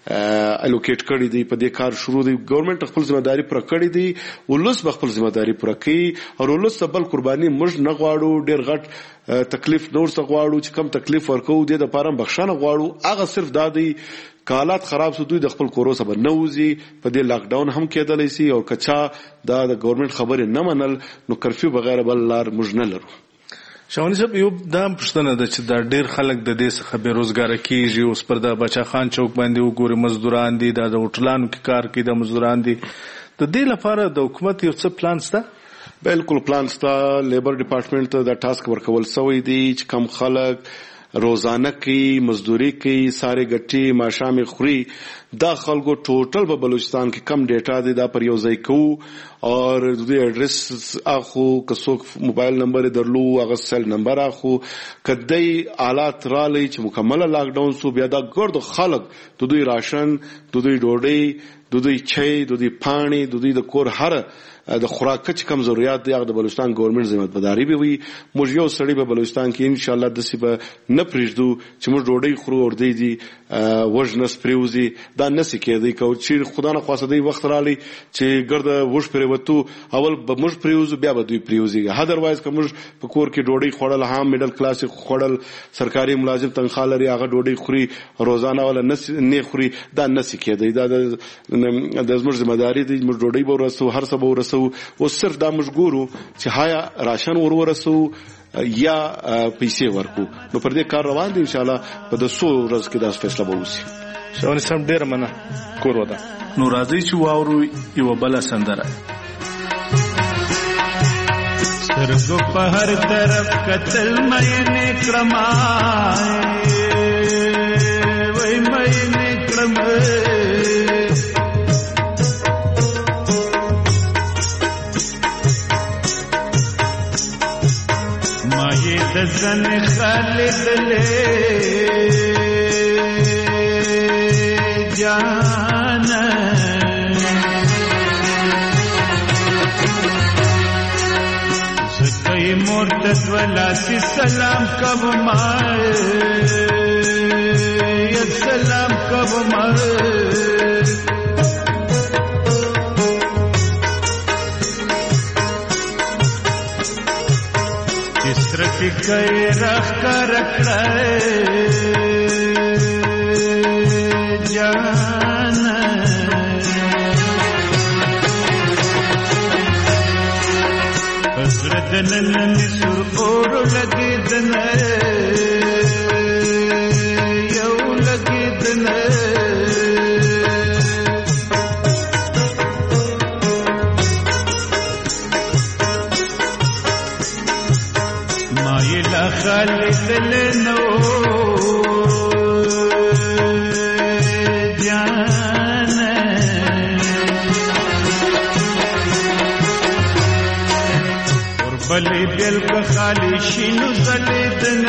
الوکیټ کړی دی په دې کار شروع دی ګورنمنت خپل ځمېداري پر کړی دی ولوس خپل ځمېداري پر کوي او ولوس بل قرباني موږ نه غواړو ډېر غټ تکلیف نور څه غواړو چې کم تکلیف ورکو د لپاره بخښنه غواړو هغه صرف دادی حالات خراب سو دوی د خپل کورو سره نوځي په دې لاک ډاون هم کېدلی سي او کچا د ګورنمنت خبره نه منل نو کرفیو بغیر بل لار موږ نه لرو شاوني صاحب یو دا پښتنه د چې دا ډېر خلک د دې څخه بیروزګار کیږي اوس پر د بچا خان چوک باندې وګوري مزدوران دي د هوټلانو کې کار کوي د مزدوران دي د دې لپاره د حکومت یو څه پلان شته بالکل پلان شته لیبر ډپارټمنټ ته د ټاسک ورکول سوی دی چې کم خلک روزانه کی مزدوری کی ساره ګټي ماشامي خوري دا خلکو ټوټل په بلوچستان کې کم ډیټا دی دا پر یو ځای کو اور د اډرس اخو کڅوک موبایل نمبر درلو هغه سل نمبر اخو کدی آلات را لې چې مکمل لاک ډاون سو بیا دا ګرد خلک د دوی راشن د دوی ډوډۍ د دوی چای د دوی پانی د دوی د کور هر د خوراک چې کم ضرورت دی هغه د بلوچستان ګورنمنت ذمہداري به وي موږ یو سړی په بلوچستان کې ان شاء الله د سیبه نه پریږدو چې موږ ډوډۍ خورو اور دی وژنس پریوزي دا نسی کېدی کو چې خدا نه خواسته دی وخت رالی چې ګرد وښ پریوتو اول به موږ پریوزو بیا به دوی پریوزي اذروایز که موږ په کور کې ډوډۍ خوړل هم میډل کلاس خوړل سرکاري ملازم تنخواه لري هغه ډوډۍ خوري روزانه ولا نه خوري دا نسی کېدی دا د زموږ ذمہداري دی موږ ډوډۍ به ورسو هر څه به ورسو او صرف دا مشګورو چې هایا راشن ورسو یا پیسې ورکو نو پر دې کار روان دي ان شاء الله په د 100 ورځ کې دا فیصله به وشي شاوني سم ډیر منه کور ودا نو راځي چې واورو یو بل سندره سرګو په هر طرف قتل مې نکړمای وای مې نکړمای دزن خالد لے جانا زکی مرتد ولا سی سلام کب مائے سلام کب مائے کئی رخ کر جان حضرت نن سر اور لگی دن یو لگی دن خالد لنو جان اور بلی بیل کا خالی شینو زلیدن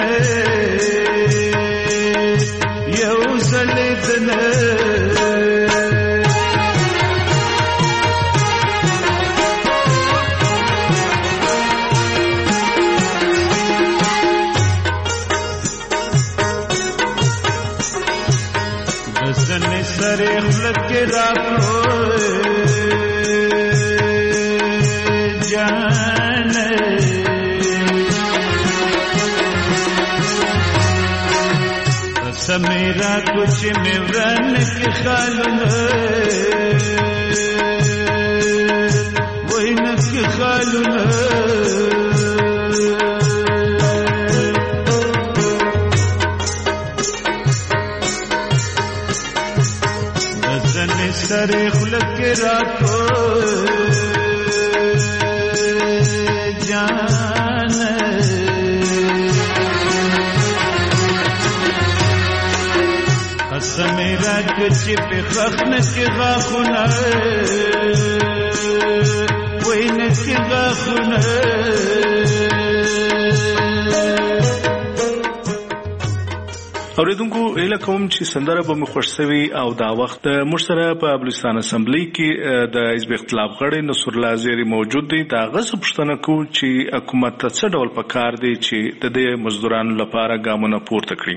یو زلیدن سره خلک راکړو جان سمیرا کچھ میورن کی خالون وہی نکی خالون دزن سر خلق راکو جان سمیرا کچی پی خخنکی غاخونا وینکی غاخونا اوریدونکو ایله کوم چې سندره به مخ شوي او دا وخت موږ سره په بلوچستان اسمبلی کې د حزب اختلاف غړي نصر الله زیری موجود دي. دا غصه پښتنه کو چې حکومت ته څه ډول پکار دی چې د دې مزدورانو لپاره ګامونه پورته کړي.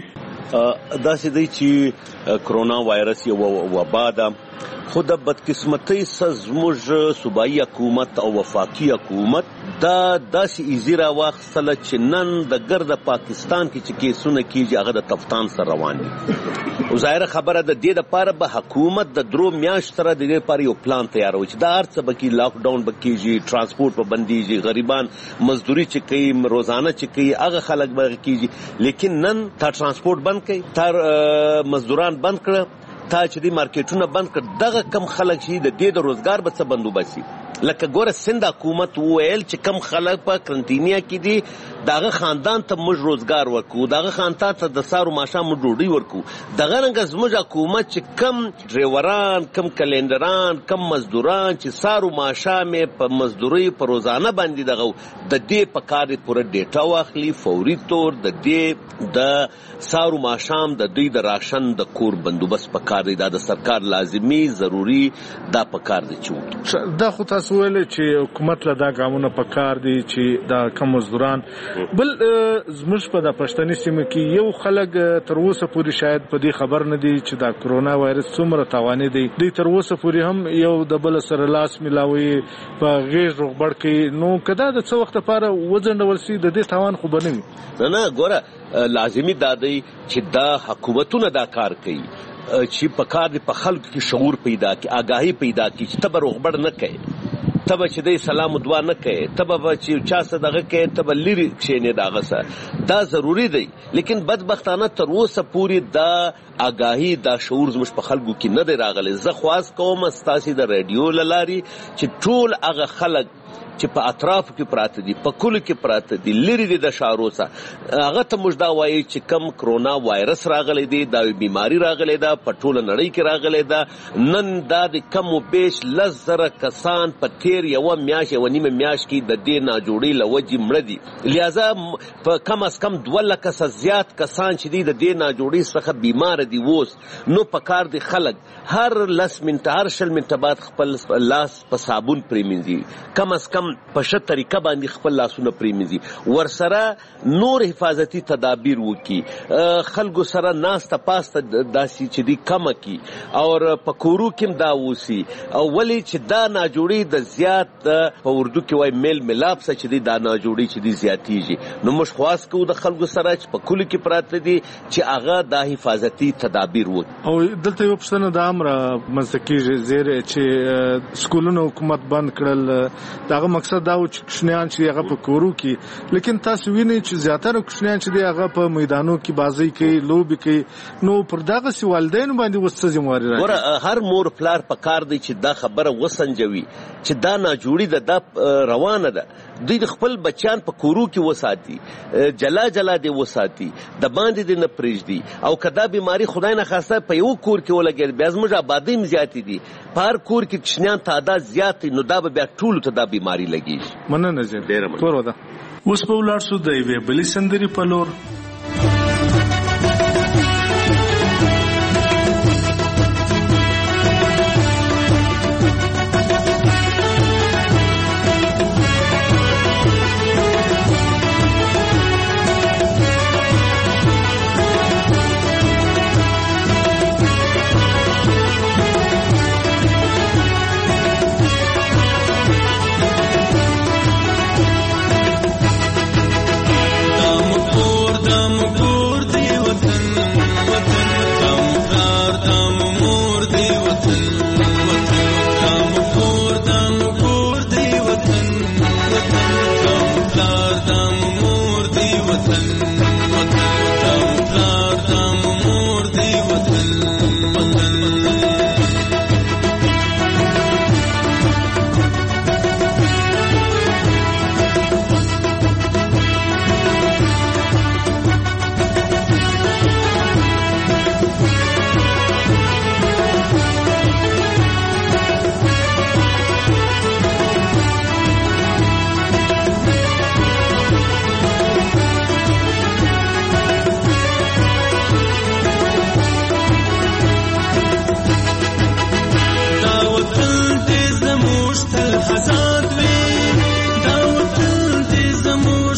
داسې دی چې کرونا وایرس یو وبا ده، خو د بدقسمتۍ سره زموږ صوبایي حکومت او وفاقي حکومت دا داسې ایزي راواخیستله چې نن د ګرده پاکستان کې چې کیسونه کېږي هغه د تفتان سره روان دي. او ظاهره خبره د دې دپاره به حکومت د 3 میاشتو سره د دې لپاره یو پلان تیاروي چې دا هر څه به کېږي، لاک ډاون به کېږي، ټرانسپورټ به بندېږي، غریبان مزدوري چې کوي روزانه چې کوي هغه خلک به کېږي. لیکن نن تا ټرانسپورټ بند کړي، تا مزدوران بند کړه، تا چې دی مارکیټونه بند کړ، دغه کم خلک چې د دې د روزګار به څه بندوبست شي. لکه ګوره سند حکومت وویل چې کم خلک په کرنټینیا کې دي دغه خاندان ته موږ روزګار ورکو، دغه خاندان ته د سارو ماښام موږ ډوډۍ ورکو. دغه رنګه زموږ حکومت چې کم ډریوران، کم کلندران، کم مزدوران چې سارو ماښام په مزدورۍ په روزانه باندې دغه د دې په کار پوره ډیټا واخلي فوري طور د دې د سارو ماښام د دوی د راشن د کور بندوبست په کار دی. دا د سرکار لازمي ضروري دا په کار دی چې دا خو تاسو ویل چې حکومت له دا ګامونه په کار دی چې دا کم مزدوران بل زموږ په د پښتني سیمه کې یو خلک تر اوسه پورې شاید په دې خبر نه دی چې دا کرونا وایرس څومره تاواني دی. دوی تر اوسه پورې هم یو د بل سره لاس ملاوي په غیر روغبړ کې. نو کدا د څه وخت لپاره وځنډول شي د دې تاوان خو به نه وي. نه ګوره لازمي دا دی چې دا حکومتونه دا کار کوي چې په کار دی په خلکو کې شعور پیدا کړي، آگاهي پیدا کړي چې ته به روغبړ نه کوي، ته به چې دی سلام دعا نه کوي، ته به چې چا څه دغه کوي ته به لرې کښېنې د هغه سره. دا ضروري دی. لیکن بدبختانه تر اوسه پورې دا آگاهي دا شعور زموږ په خلکو کې نه دی راغلی. زه خواست کوم ستاسې د ریډیو له لارې چې ټول هغه خلک چې په اطرافو کې پراته دي، په کلو کې پراته دي، لرې دي د ښارو څخه، هغه ته موږ دا وایو چې کم کرونا وایرس راغلی دی، دا بیماري راغلی ده، په ټوله نړۍ کې راغلی ده. نن دا د کم و بیش 10,000 کسان په تیر یوه میاشت یوه نیمه میاشت کې د دې ناجوړۍ له وجې مړه دي. لہذا په کم از کم 2 لکه زیات کسان چې دي د دې ناجوړۍ څخه بیماره دي اوس. نو په کار دي خلک هر 10 منټه هر 20 منټه بعد خپل لاس په صابون پرېمینځي، کم از کم په ښه طریقه باندې خپل لاسونه پرېمینځي، ورسره نور حفاظتي تدابیر وکړي، خلکو سره ناسته پاسته داسې چې دي کمه کړي او په کورو کې هم دا اوسي. او ولې چې دا ناجوړي د زیات په اردو کې وایي میل ملاب سره چې دي دا ناجوړي چې دي زیاتېږي. نو موږ خواست کوو د خلکو سره چې په کلو کې پراته دي چې هغه دا حفاظتي تدابیر وکړي. او دلته یو پوښتنه دا هم رامنځته کېږي زیری چې سکولونه حکومت بند کړل، دغه مقصد دا و چې کوچنیان چې هغه په کورو کې، لیکن تاسو وینئ چې زیاتره کوچنیان چې دی هغه په میدانو کې بازۍ کوي، لوبې کوي. نو پر دغسې والدینو باندې اوس څه ذمهواري راځي؟ ګوره هر مور پلار په کار دی چې دا خبره وسنجوي چې دا ناجوړي ده دا روانه ده. دوی د خپل بچیان په کورو کې وساتي، جلا جلا دی وساتي، د باندې دی نه پرېږدي. او که دا بیماري خدای نه خواسته په یو کور کې ولګېد بیا زموږ آبادۍ هم زیاتې دي، په هر کور کې کوچنیان تعداد زیات دی، نو دا به بیا ټولو ته دا بیماري لګېږي. مننه زیات ډېره مننه. اوس به ولاړ شو د یوې بلې سندرې په لور.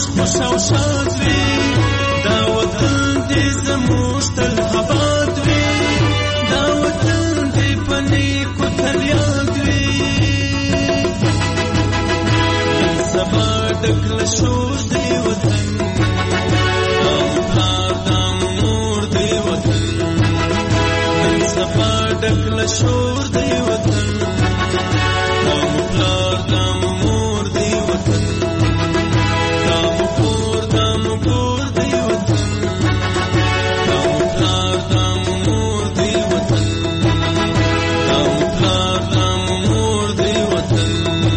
خوش او شاد وي دا وطن دې زموږ تل آباد وي دا وطن دې په نیکو تل یاد وي نن سبا ډک له شور دی وطن او پلار دا مور دی وطن نن سبا ډک له شور دی وطن او پلار دا مور دی وطن دا مور دی وطن دا پلار دا مور دی وطن دا پلار دا مور دی وطن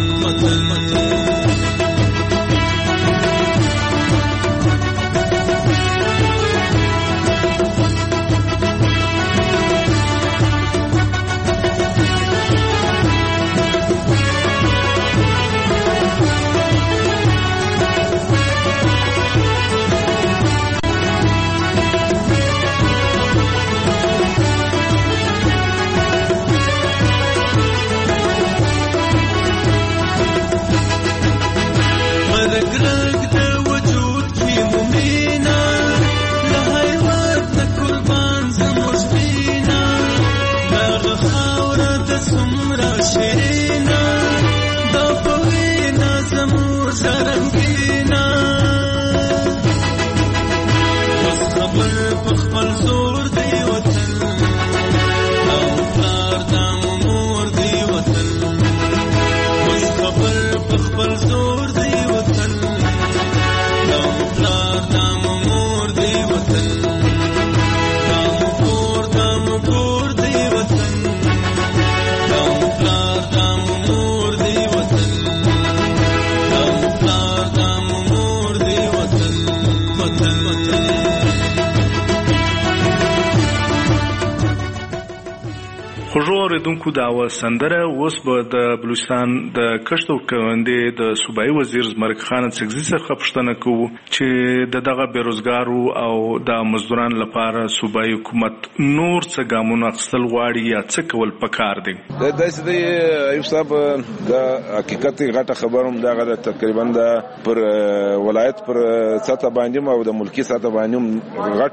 اوریدونکو دا سندره اوس به د بلوچستان د کښت او کروندې د صوبایي وزیر زمرک خان سګزي څخه پوښتنه کوو چې دغه بیروزګارو او د مزدوران لپاره صوبایي حکومت نور څه ګامونه اخیستل غواړي یا څه کول پکار دي. داسې دی ایوب صاحب د حقیقت غټه خبروم دغه تقریبا د پر ولایت پر سطح باندې او د ملکی سطح باندې غټ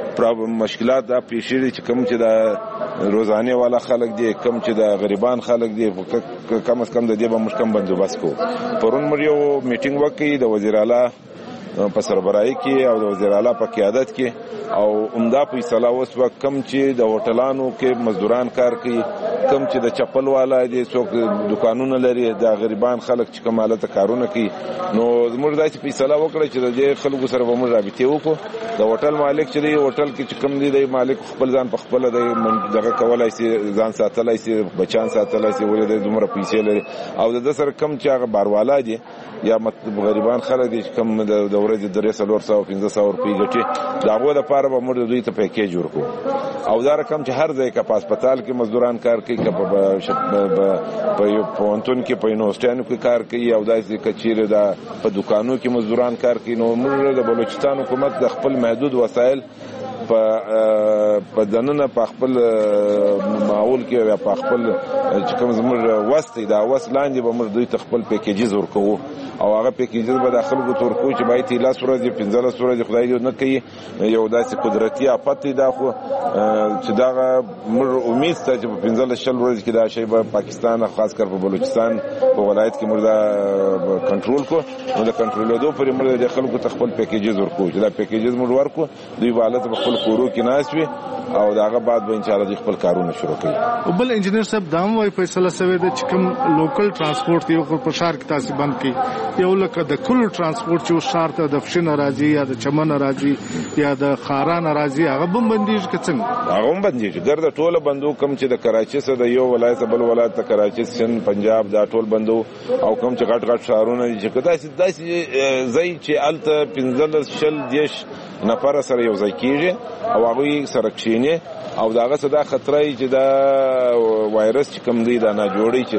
مشکلات دا پیښې چې کوم چې د روزانه والا خلک دي کم چې د غریبان خلک دي کم از کم د دې به موږ کم بندوبست کوو. پرون موږ یو میټینګ وکړی د وزیر اعلی په سربراهي کې او د وزیر اعلی په قیادت کې او عمده فیصله وسوه کم چې د هوټلانو کې مزدوران کار کوي کم چې د چپل والا دي څوک دکانونه لري د غریبان خلک چې کوم حالت کارونه کوي نو موږ داسې فیصله وکړه چې د دې خلکو سره به موږ رابطه وکړو. د هوټل مالک چې دی هوټل کې چې کوم دی د مالک خپل ځان په خپل دغه کولای شي ځان ساتلای شي بچان ساتلای شي ولې د دومره پیسې لري او د سره کم چې هغه باروالا دي یا غریبان خلک دي چې کوم د ورځې 300-500 روپۍ ګټي دا غو د پاره به موږ دوی ته پیکیج ورکو او دا رقم چې هر ځای کې په هسپتال کې مزدوران کار کوي په پونتون کې په یونیورسيټانو کې کار کوي او داسې کچیره دا په دکانو کې مزدوران کار کوي نو موږ د بلوچستان حکومت د خپل محدود وسایل په دننه په خپل معول کې یا په خپل چې کوم زموږ واسطه دا وس لاندې به موږ دوی خپل پیکیجز ورکو او هغه پیکیجز به داخل کو تورکو چې باید 13 ورځې 15 ورځې خدای دې نه کوي یو داسې قدرتي آفت دا خو چې دا موږ امید ته چې په 15 ورځې کې دا شی په پاکستان خاص کر په بلوچستان په ولایت کې موږ دا کنټرول کو نو دا کنټرولېدو پرې موږ د خلکو خپل پیکیجز ورکو چې دا پیکیجز موږ ورکو دوی حالت په خپل کورو کې ناشوي او داغه بعد به ان شاء الله خپل کارونه شروع کړي. بل انجنیر صاحب دام وای فیصله سوي د چکم لوکل ترانسپورت یو په شهر کې تاسو بند کړي یو لکه د کل ترانسپورت چې شهر ته د فشن راځي یا د چمن راځي یا د خاران راځي هغه بم بندیږي که څنګه هغه هم بندیږي ګرځ ټوله بندو کم چې د کراچي سره د یو ولایت بل ولایت ته کراچي سن پنجاب دا ټول بندو او کم چې غټ غټ شهرونه چې داسې ځای چې الته 15 نفر سره یو ځای کیږي او هغه سره کښینه او داغه صدا خطرای چې دا وایرس چې کم دی دا نه جوړي چې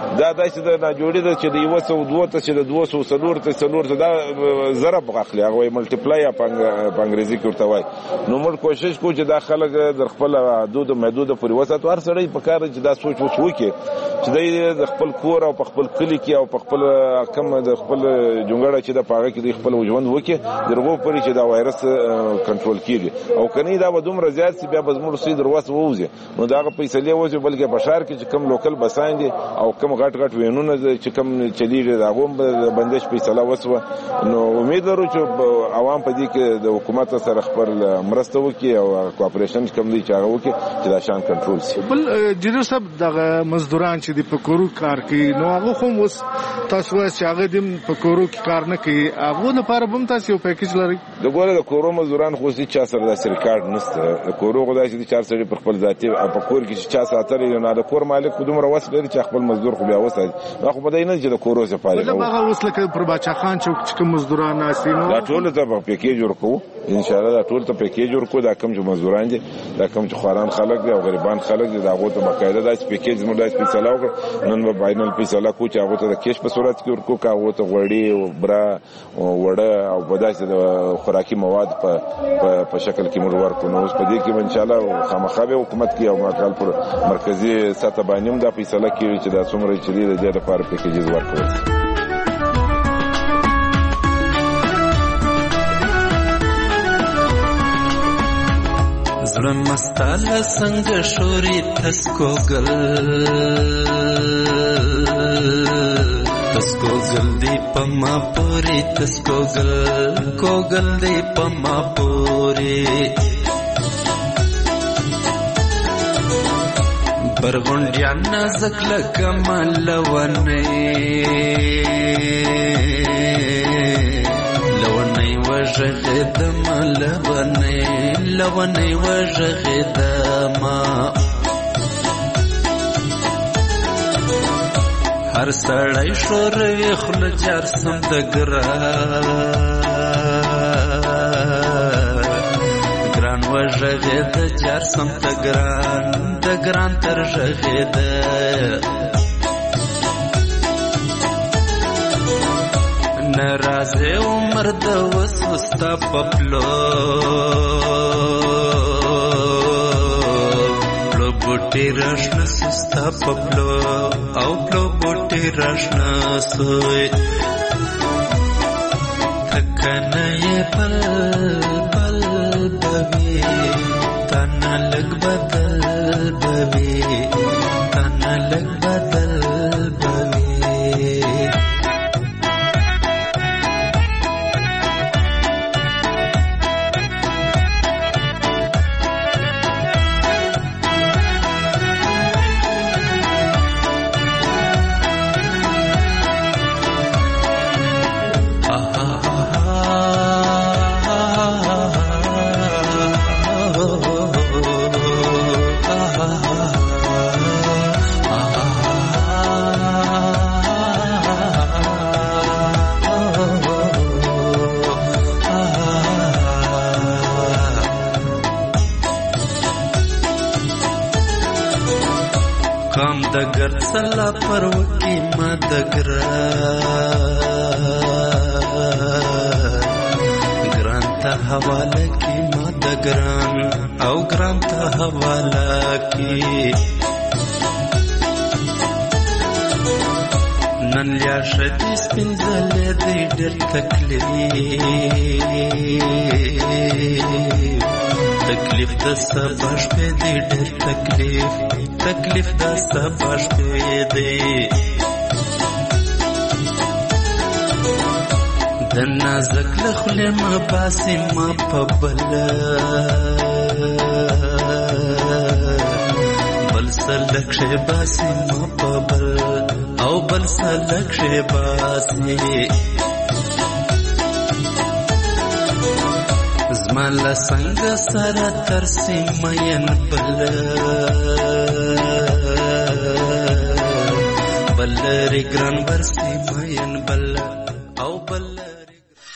دا داسې د ناجوړي ده چې د 102 ته چې د 200 دا ضرب اخلي هغه ملټیپلای په انګریزي کې ورته وایي. نو موږ کوشش کوو چې دا خلک در خپل حدود محدود پورې وساتو. هر سړی په کار چې دا سوچ وکړي چې د خپل کور او په خپل کلی کې او په خپل کم د خپل جونګړه چې د پاغه کې د خپل ژوند وکړي درغو پورې چې دا وایرس کنټرول کیږي. او کني دا به دومره زیات سي بیا به زموږ سي دروازه ووځي. نو دا په فیصله وځي بلکې بشار کې چې کم لوکل بسان دي او کم غټ وینونه چې کم چلیږي دا غوم بندش فیصله وسوه. نو امید لرو چې عوام په دې کې د حکومت سره خپل مرسته وکړي او کوآپریشن کم دي چې هغه وکړي چې دا شان کنټرول شي. بل جنرال صاحب دغه مزدوران چې د پکورو کار کوي نو هغه خو اوس تاسو وایي چې هغه د پکورو کار نه کوي هغه لپاره هم تاسو یو پیکیج لري. د ګوره د کورو مزدوران خو هیڅ چا سره داسې ریکارډ نشته. د کورو خدای چې 4 سړي په خپل ذاتي په کور کې چې چا ساتل نه د کور مالک خو دومره وس لري چې خپل مزدور خو بیا وساتي. دا خو بده نه چې د کورو څخه پاره دا هغه اوس لکه پر باچا خان چوک چې کوم مزدوران ناسینو دا ټول ته په پیکیج ورکو ان شاء الله. دا ټول ته پیکیج ورکو. دا کم چې مزدوران دي دا کم چې خواران خلک دي او غریبان خلک دي دا غوته بقاعده دا پیکیج موږ داس فیصله وکړ. نن به فائنل فیصله کو چې هغه ته د کیش په صورت کې ورکو کا هغه ته غوړي او برا وړه او بداسه د خوراکي مواد په شکل کې موږ ورکو. نو اوس په دې کې ان شاء الله خامخا به حکومت کې او ماکال پر مرکزی سطح باندې دا فیصله کوي چې دا څومره چې د دې لپاره پیکیجز ورکړي. زړه مستاله څنګه شوري تسکوګل دی پما پوری تسکوګل دی پما پوری برغونډیا نازک لکه ملونه وژغدم لونی وژغدم هر سړی شوروي خل جار سم د ګران وژغد جار سم د ګران تر ژغد نرازه عمر د وسوستا پپلو پلو بوټي راشنا سستا پپلو او پلو بوټي راشنا سوی تکنه پل بوي تانا لګ بدل بوي تانا لګ بدل بوي دگر سلا پر وکی ما دگران تا حواله کی ما دگران او گران تا حواله کی نن لیا شدی سپینزلی دی ډیر تکلیف د سباش په دی ډیر تکلیف د سباش په دی د نازک لخل ما باسی ما په بل سلک شه باسی ما په او بل سلک شه باسی زمان لسنگ سر ترسی مین بل ری گران برسی مین